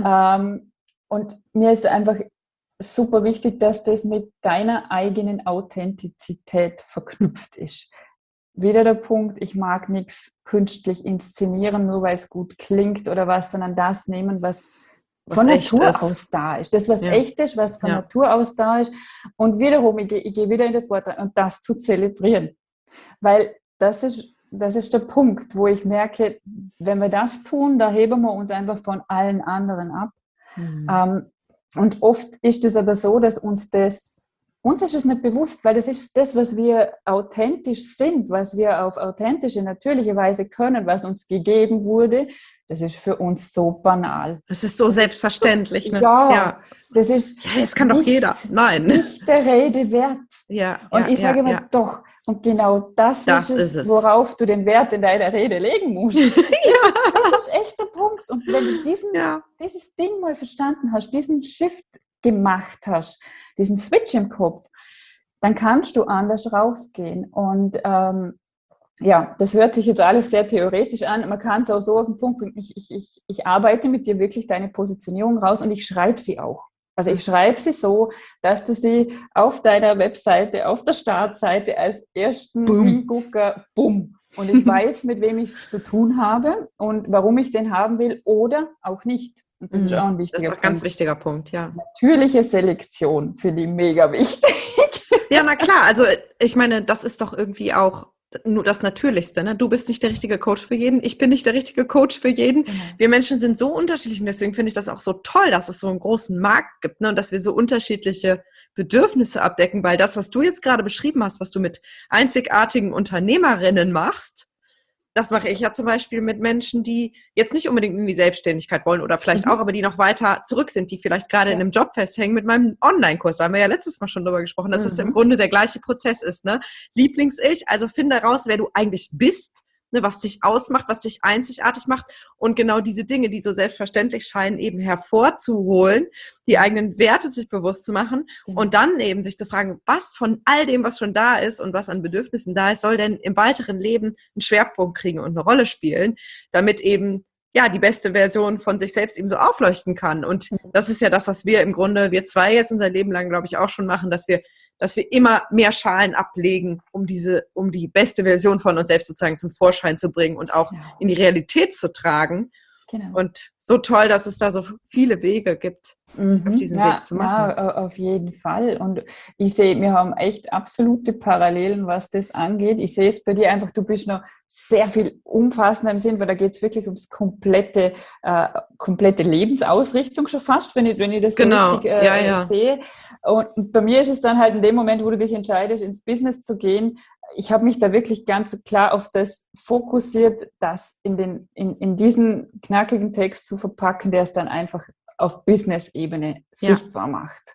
Und mir ist einfach super wichtig, dass das mit deiner eigenen Authentizität verknüpft ist. Wieder der Punkt, ich mag nichts künstlich inszenieren, nur weil es gut klingt oder was, sondern das nehmen, was von Natur aus da ist. Das, was echt ist, was von Natur aus da ist. Und wiederum, ich gehe wieder in das Wort rein, und das zu zelebrieren. Weil das ist der Punkt, wo ich merke, wenn wir das tun, da heben wir uns einfach von allen anderen ab. Und oft ist es aber so, dass uns ist es nicht bewusst, weil das ist das, was wir authentisch sind, was wir auf authentische, natürliche Weise können, was uns gegeben wurde. Das ist für uns so banal. Das ist so selbstverständlich. Ne? Ja, das ist. Ja, das kann doch jeder. Nein. Nicht der Rede wert. Und ich sage immer, doch. Und genau das ist es, worauf du den Wert in deiner Rede legen musst. Das ist echt der Punkt. Und wenn du dieses Ding mal verstanden hast, diesen Shift gemacht hast, diesen Switch im Kopf, dann kannst du anders rausgehen. Und das hört sich jetzt alles sehr theoretisch an. Man kann es auch so auf den Punkt bringen. Ich arbeite mit dir wirklich deine Positionierung raus und ich schreibe sie auch. Also ich schreibe sie so, dass du sie auf deiner Webseite, auf der Startseite als ersten Hingucker, bumm. Und ich weiß, mit wem ich es zu tun habe und warum ich den haben will oder auch nicht. Und das ist auch ein wichtiger Punkt. Das ist auch ein ganz wichtiger Punkt, ja. Natürliche Selektion finde ich mega wichtig. Ja, na klar. Also ich meine, das ist doch irgendwie auch nur das Natürlichste. Ne? Du bist nicht der richtige Coach für jeden. Ich bin nicht der richtige Coach für jeden. Wir Menschen sind so unterschiedlich und deswegen finde ich das auch so toll, dass es so einen großen Markt gibt, ne? Und dass wir so unterschiedliche Bedürfnisse abdecken, weil das, was du jetzt gerade beschrieben hast, was du mit einzigartigen Unternehmerinnen machst, das mache ich ja zum Beispiel mit Menschen, die jetzt nicht unbedingt in die Selbstständigkeit wollen oder vielleicht auch, aber die noch weiter zurück sind, die vielleicht gerade in einem Job festhängen mit meinem Online-Kurs. Da haben wir ja letztes Mal schon drüber gesprochen, dass das im Grunde der gleiche Prozess ist. Ne? Lieblings-Ich, also finde heraus, wer du eigentlich bist, ne, was dich ausmacht, was dich einzigartig macht und genau diese Dinge, die so selbstverständlich scheinen, eben hervorzuholen, die eigenen Werte sich bewusst zu machen und dann eben sich zu fragen, was von all dem, was schon da ist und was an Bedürfnissen da ist, soll denn im weiteren Leben einen Schwerpunkt kriegen und eine Rolle spielen, damit eben die beste Version von sich selbst eben so aufleuchten kann. Und das ist ja das, was wir im Grunde, wir zwei jetzt unser Leben lang, glaube ich, auch schon machen, dass wir immer mehr Schalen ablegen, um die beste Version von uns selbst sozusagen zum Vorschein zu bringen und auch in die Realität zu tragen. Genau. Und so toll, dass es da so viele Wege gibt, auf diesen Weg zu machen. Ja, auf jeden Fall. Und ich sehe, wir haben echt absolute Parallelen, was das angeht. Ich sehe es bei dir einfach, du bist noch sehr viel umfassender im Sinn, weil da geht es wirklich ums komplette Lebensausrichtung schon fast, wenn ich das so richtig sehe. Und bei mir ist es dann halt in dem Moment, wo du dich entscheidest, ins Business zu gehen, ich habe mich da wirklich ganz klar auf das fokussiert, das in diesen knackigen Text zu verpacken, der es dann einfach auf Business-Ebene sichtbar macht.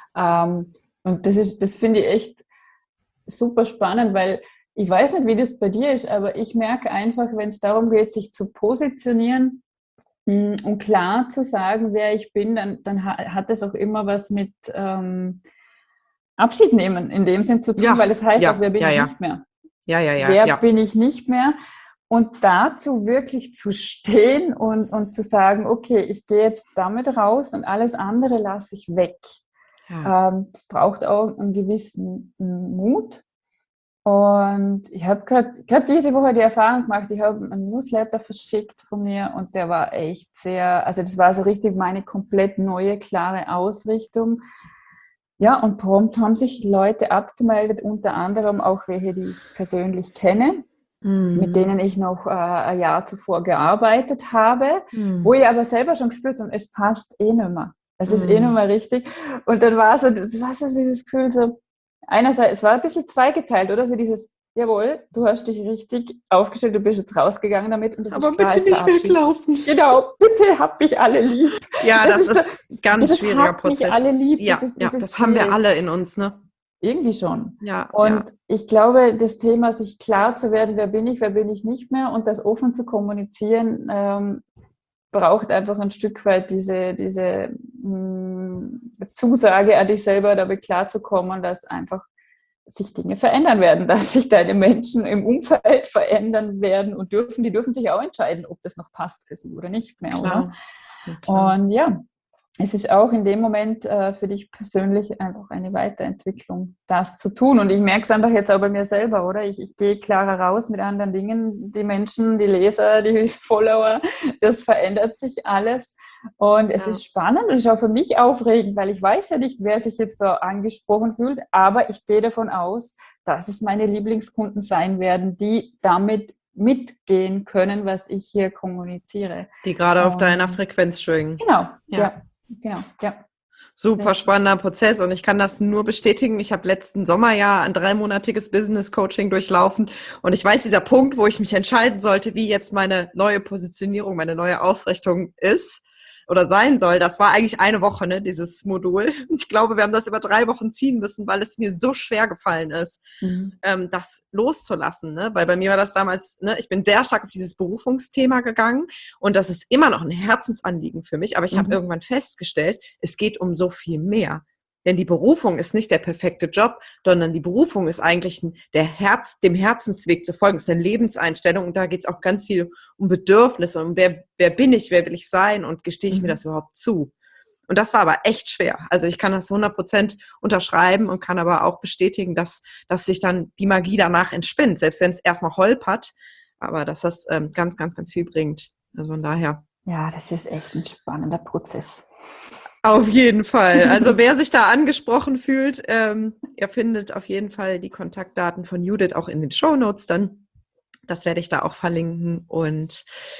Und das finde ich echt super spannend, weil ich weiß nicht, wie das bei dir ist, aber ich merke einfach, wenn es darum geht, sich zu positionieren und klar zu sagen, wer ich bin, dann hat das auch immer was mit Abschied nehmen in dem Sinn zu tun, weil es heißt auch, wer bin ich nicht mehr. Wer bin ich nicht mehr? Und dazu wirklich zu stehen und zu sagen, okay, ich gehe jetzt damit raus und alles andere lasse ich weg. Das braucht auch einen gewissen Mut. Und ich habe gerade diese Woche die Erfahrung gemacht, ich habe einen Newsletter verschickt von mir und der war echt das war so richtig meine komplett neue, klare Ausrichtung. Ja, und prompt haben sich Leute abgemeldet, unter anderem auch welche, die ich persönlich kenne, mit denen ich noch ein Jahr zuvor gearbeitet habe, wo ich aber selber schon gespürt habe, es passt eh nicht mehr. Es ist eh nicht mehr richtig. Und dann war so dieses Gefühl so, einerseits, es war ein bisschen zweigeteilt, oder? So dieses, jawohl, du hast dich richtig aufgestellt, du bist jetzt rausgegangen damit. Und das aber ist bitte nicht weglaufen. Genau, bitte habt mich alle lieb. Ja, das ist ein ganz schwieriger Prozess. Mich alle lieb. Ja, das haben wir alle in uns, ne? Irgendwie schon. Ja, Und ich glaube, das Thema, sich klar zu werden, wer bin ich nicht mehr, und das offen zu kommunizieren, braucht einfach ein Stück weit diese Zusage an dich selber, damit klarzukommen, dass einfach sich Dinge verändern werden, dass sich deine Menschen im Umfeld verändern werden und die dürfen sich auch entscheiden, ob das noch passt für sie oder nicht mehr, oder? Klar. Und ja, es ist auch in dem Moment für dich persönlich einfach eine Weiterentwicklung, das zu tun. Und ich merke es einfach jetzt auch bei mir selber, oder? Ich gehe klarer raus mit anderen Dingen. Die Menschen, die Leser, die Follower, das verändert sich alles. Und es ist spannend und ist auch für mich aufregend, weil ich weiß ja nicht, wer sich jetzt da angesprochen fühlt. Aber ich gehe davon aus, dass es meine Lieblingskunden sein werden, die damit mitgehen können, was ich hier kommuniziere. Die gerade auf deiner Frequenz schwingen. Genau, ja. Genau, ja. Super spannender Prozess und ich kann das nur bestätigen. Ich habe letzten Sommer ja ein 3-monatiges Business-Coaching durchlaufen und ich weiß, dieser Punkt, wo ich mich entscheiden sollte, wie jetzt meine neue Positionierung, meine neue Ausrichtung ist oder sein soll, das war eigentlich eine Woche, ne, dieses Modul. Ich glaube, wir haben das über 3 Wochen ziehen müssen, weil es mir so schwer gefallen ist, das loszulassen, ne? Weil bei mir war das damals, ne, ich bin sehr stark auf dieses Berufungsthema gegangen und das ist immer noch ein Herzensanliegen für mich, aber ich habe irgendwann festgestellt, es geht um so viel mehr. Denn die Berufung ist nicht der perfekte Job, sondern die Berufung ist eigentlich dem Herzensweg zu folgen, ist eine Lebenseinstellung und da geht es auch ganz viel um Bedürfnisse, um wer bin ich, wer will ich sein und gestehe ich mir das überhaupt zu. Und das war aber echt schwer. Also ich kann das 100% unterschreiben und kann aber auch bestätigen, dass sich dann die Magie danach entspinnt, selbst wenn es erstmal holpert, aber dass das ganz, ganz, ganz viel bringt. Also von daher. Ja, das ist echt ein spannender Prozess. Auf jeden Fall. Also wer sich da angesprochen fühlt, ihr findet auf jeden Fall die Kontaktdaten von Judith auch in den Shownotes dann. Das werde ich da auch verlinken. Und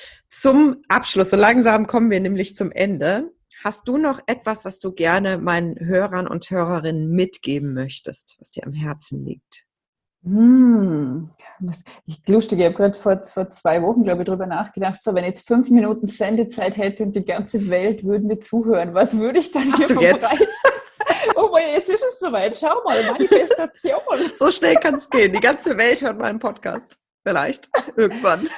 zum Abschluss, so langsam kommen wir nämlich zum Ende. Hast du noch etwas, was du gerne meinen Hörern und Hörerinnen mitgeben möchtest, was dir am Herzen liegt? Ich habe gerade vor 2 Wochen, glaube ich, darüber nachgedacht, so, wenn ich jetzt 5 Minuten Sendezeit hätte und die ganze Welt würde mir zuhören, was würde ich dann hier verbreiten? Oh, jetzt ist es soweit. Schau mal, Manifestation. So schnell kann es gehen. Die ganze Welt hört meinen Podcast. Vielleicht. Irgendwann.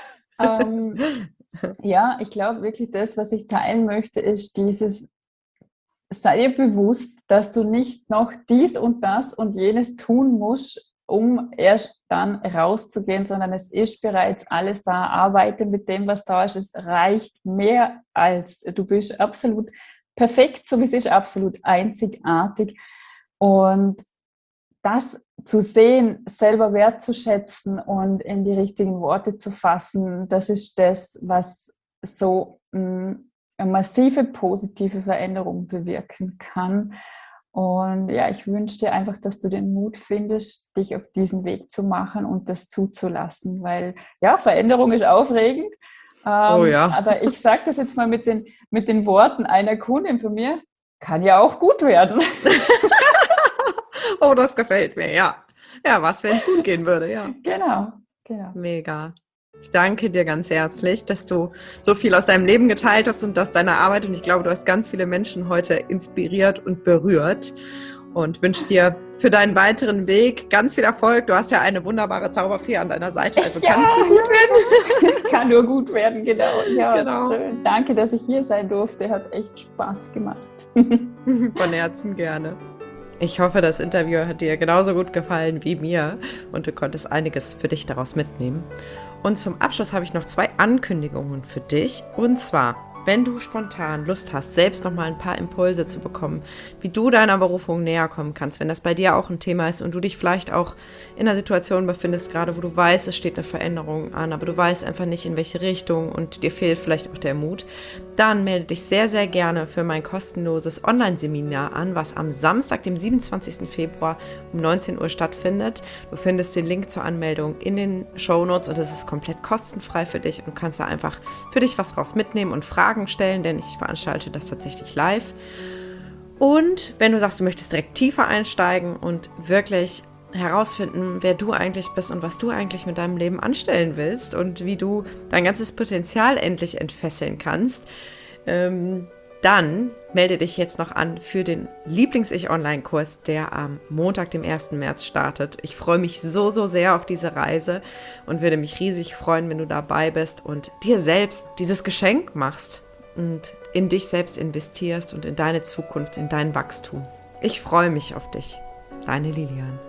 Ja, ich glaube wirklich, das, was ich teilen möchte, ist dieses: Sei dir bewusst, dass du nicht noch dies und das und jenes tun musst, um erst dann rauszugehen, sondern es ist bereits alles da. Arbeite mit dem, was da ist. Es reicht mehr als. Du bist absolut perfekt, so wie es ist, absolut einzigartig. Und das zu sehen, selber wertzuschätzen und in die richtigen Worte zu fassen, das ist das, was so eine massive positive Veränderung bewirken kann. Und ja, ich wünsche dir einfach, dass du den Mut findest, dich auf diesen Weg zu machen und das zuzulassen, weil ja, Veränderung ist aufregend. Oh ja. Aber ich sage das jetzt mal mit den Worten einer Kundin von mir: Kann ja auch gut werden. Oh, das gefällt mir, ja. Ja, was, wenn es gut gehen würde, ja. Genau. Mega. Ich danke dir ganz herzlich, dass du so viel aus deinem Leben geteilt hast und aus deiner Arbeit. Und ich glaube, du hast ganz viele Menschen heute inspiriert und berührt. Und wünsche dir für deinen weiteren Weg ganz viel Erfolg. Du hast ja eine wunderbare Zauberfee an deiner Seite, also kannst du gut werden. Kann nur gut werden, genau. Ja, genau. Schön. Danke, dass ich hier sein durfte. Hat echt Spaß gemacht. Von Herzen gerne. Ich hoffe, das Interview hat dir genauso gut gefallen wie mir und du konntest einiges für dich daraus mitnehmen. Und zum Abschluss habe ich noch 2 Ankündigungen für dich. Und zwar, wenn du spontan Lust hast, selbst nochmal ein paar Impulse zu bekommen, wie du deiner Berufung näher kommen kannst, wenn das bei dir auch ein Thema ist und du dich vielleicht auch in einer Situation befindest, gerade wo du weißt, es steht eine Veränderung an, aber du weißt einfach nicht, in welche Richtung und dir fehlt vielleicht auch der Mut, dann melde dich sehr, sehr gerne für mein kostenloses Online-Seminar an, was am Samstag, dem 27. Februar um 19 Uhr stattfindet. Du findest den Link zur Anmeldung in den Shownotes und es ist komplett kostenfrei für dich und kannst da einfach für dich was raus mitnehmen und Fragen stellen, denn ich veranstalte das tatsächlich live. Und wenn du sagst, du möchtest direkt tiefer einsteigen und wirklich herausfinden, wer du eigentlich bist und was du eigentlich mit deinem Leben anstellen willst und wie du dein ganzes Potenzial endlich entfesseln kannst, dann melde dich jetzt noch an für den Lieblings-Ich-Online-Kurs, der am Montag, dem 1. März startet. Ich freue mich so, so sehr auf diese Reise und würde mich riesig freuen, wenn du dabei bist und dir selbst dieses Geschenk machst und in dich selbst investierst und in deine Zukunft, in dein Wachstum. Ich freue mich auf dich. Deine Lilian.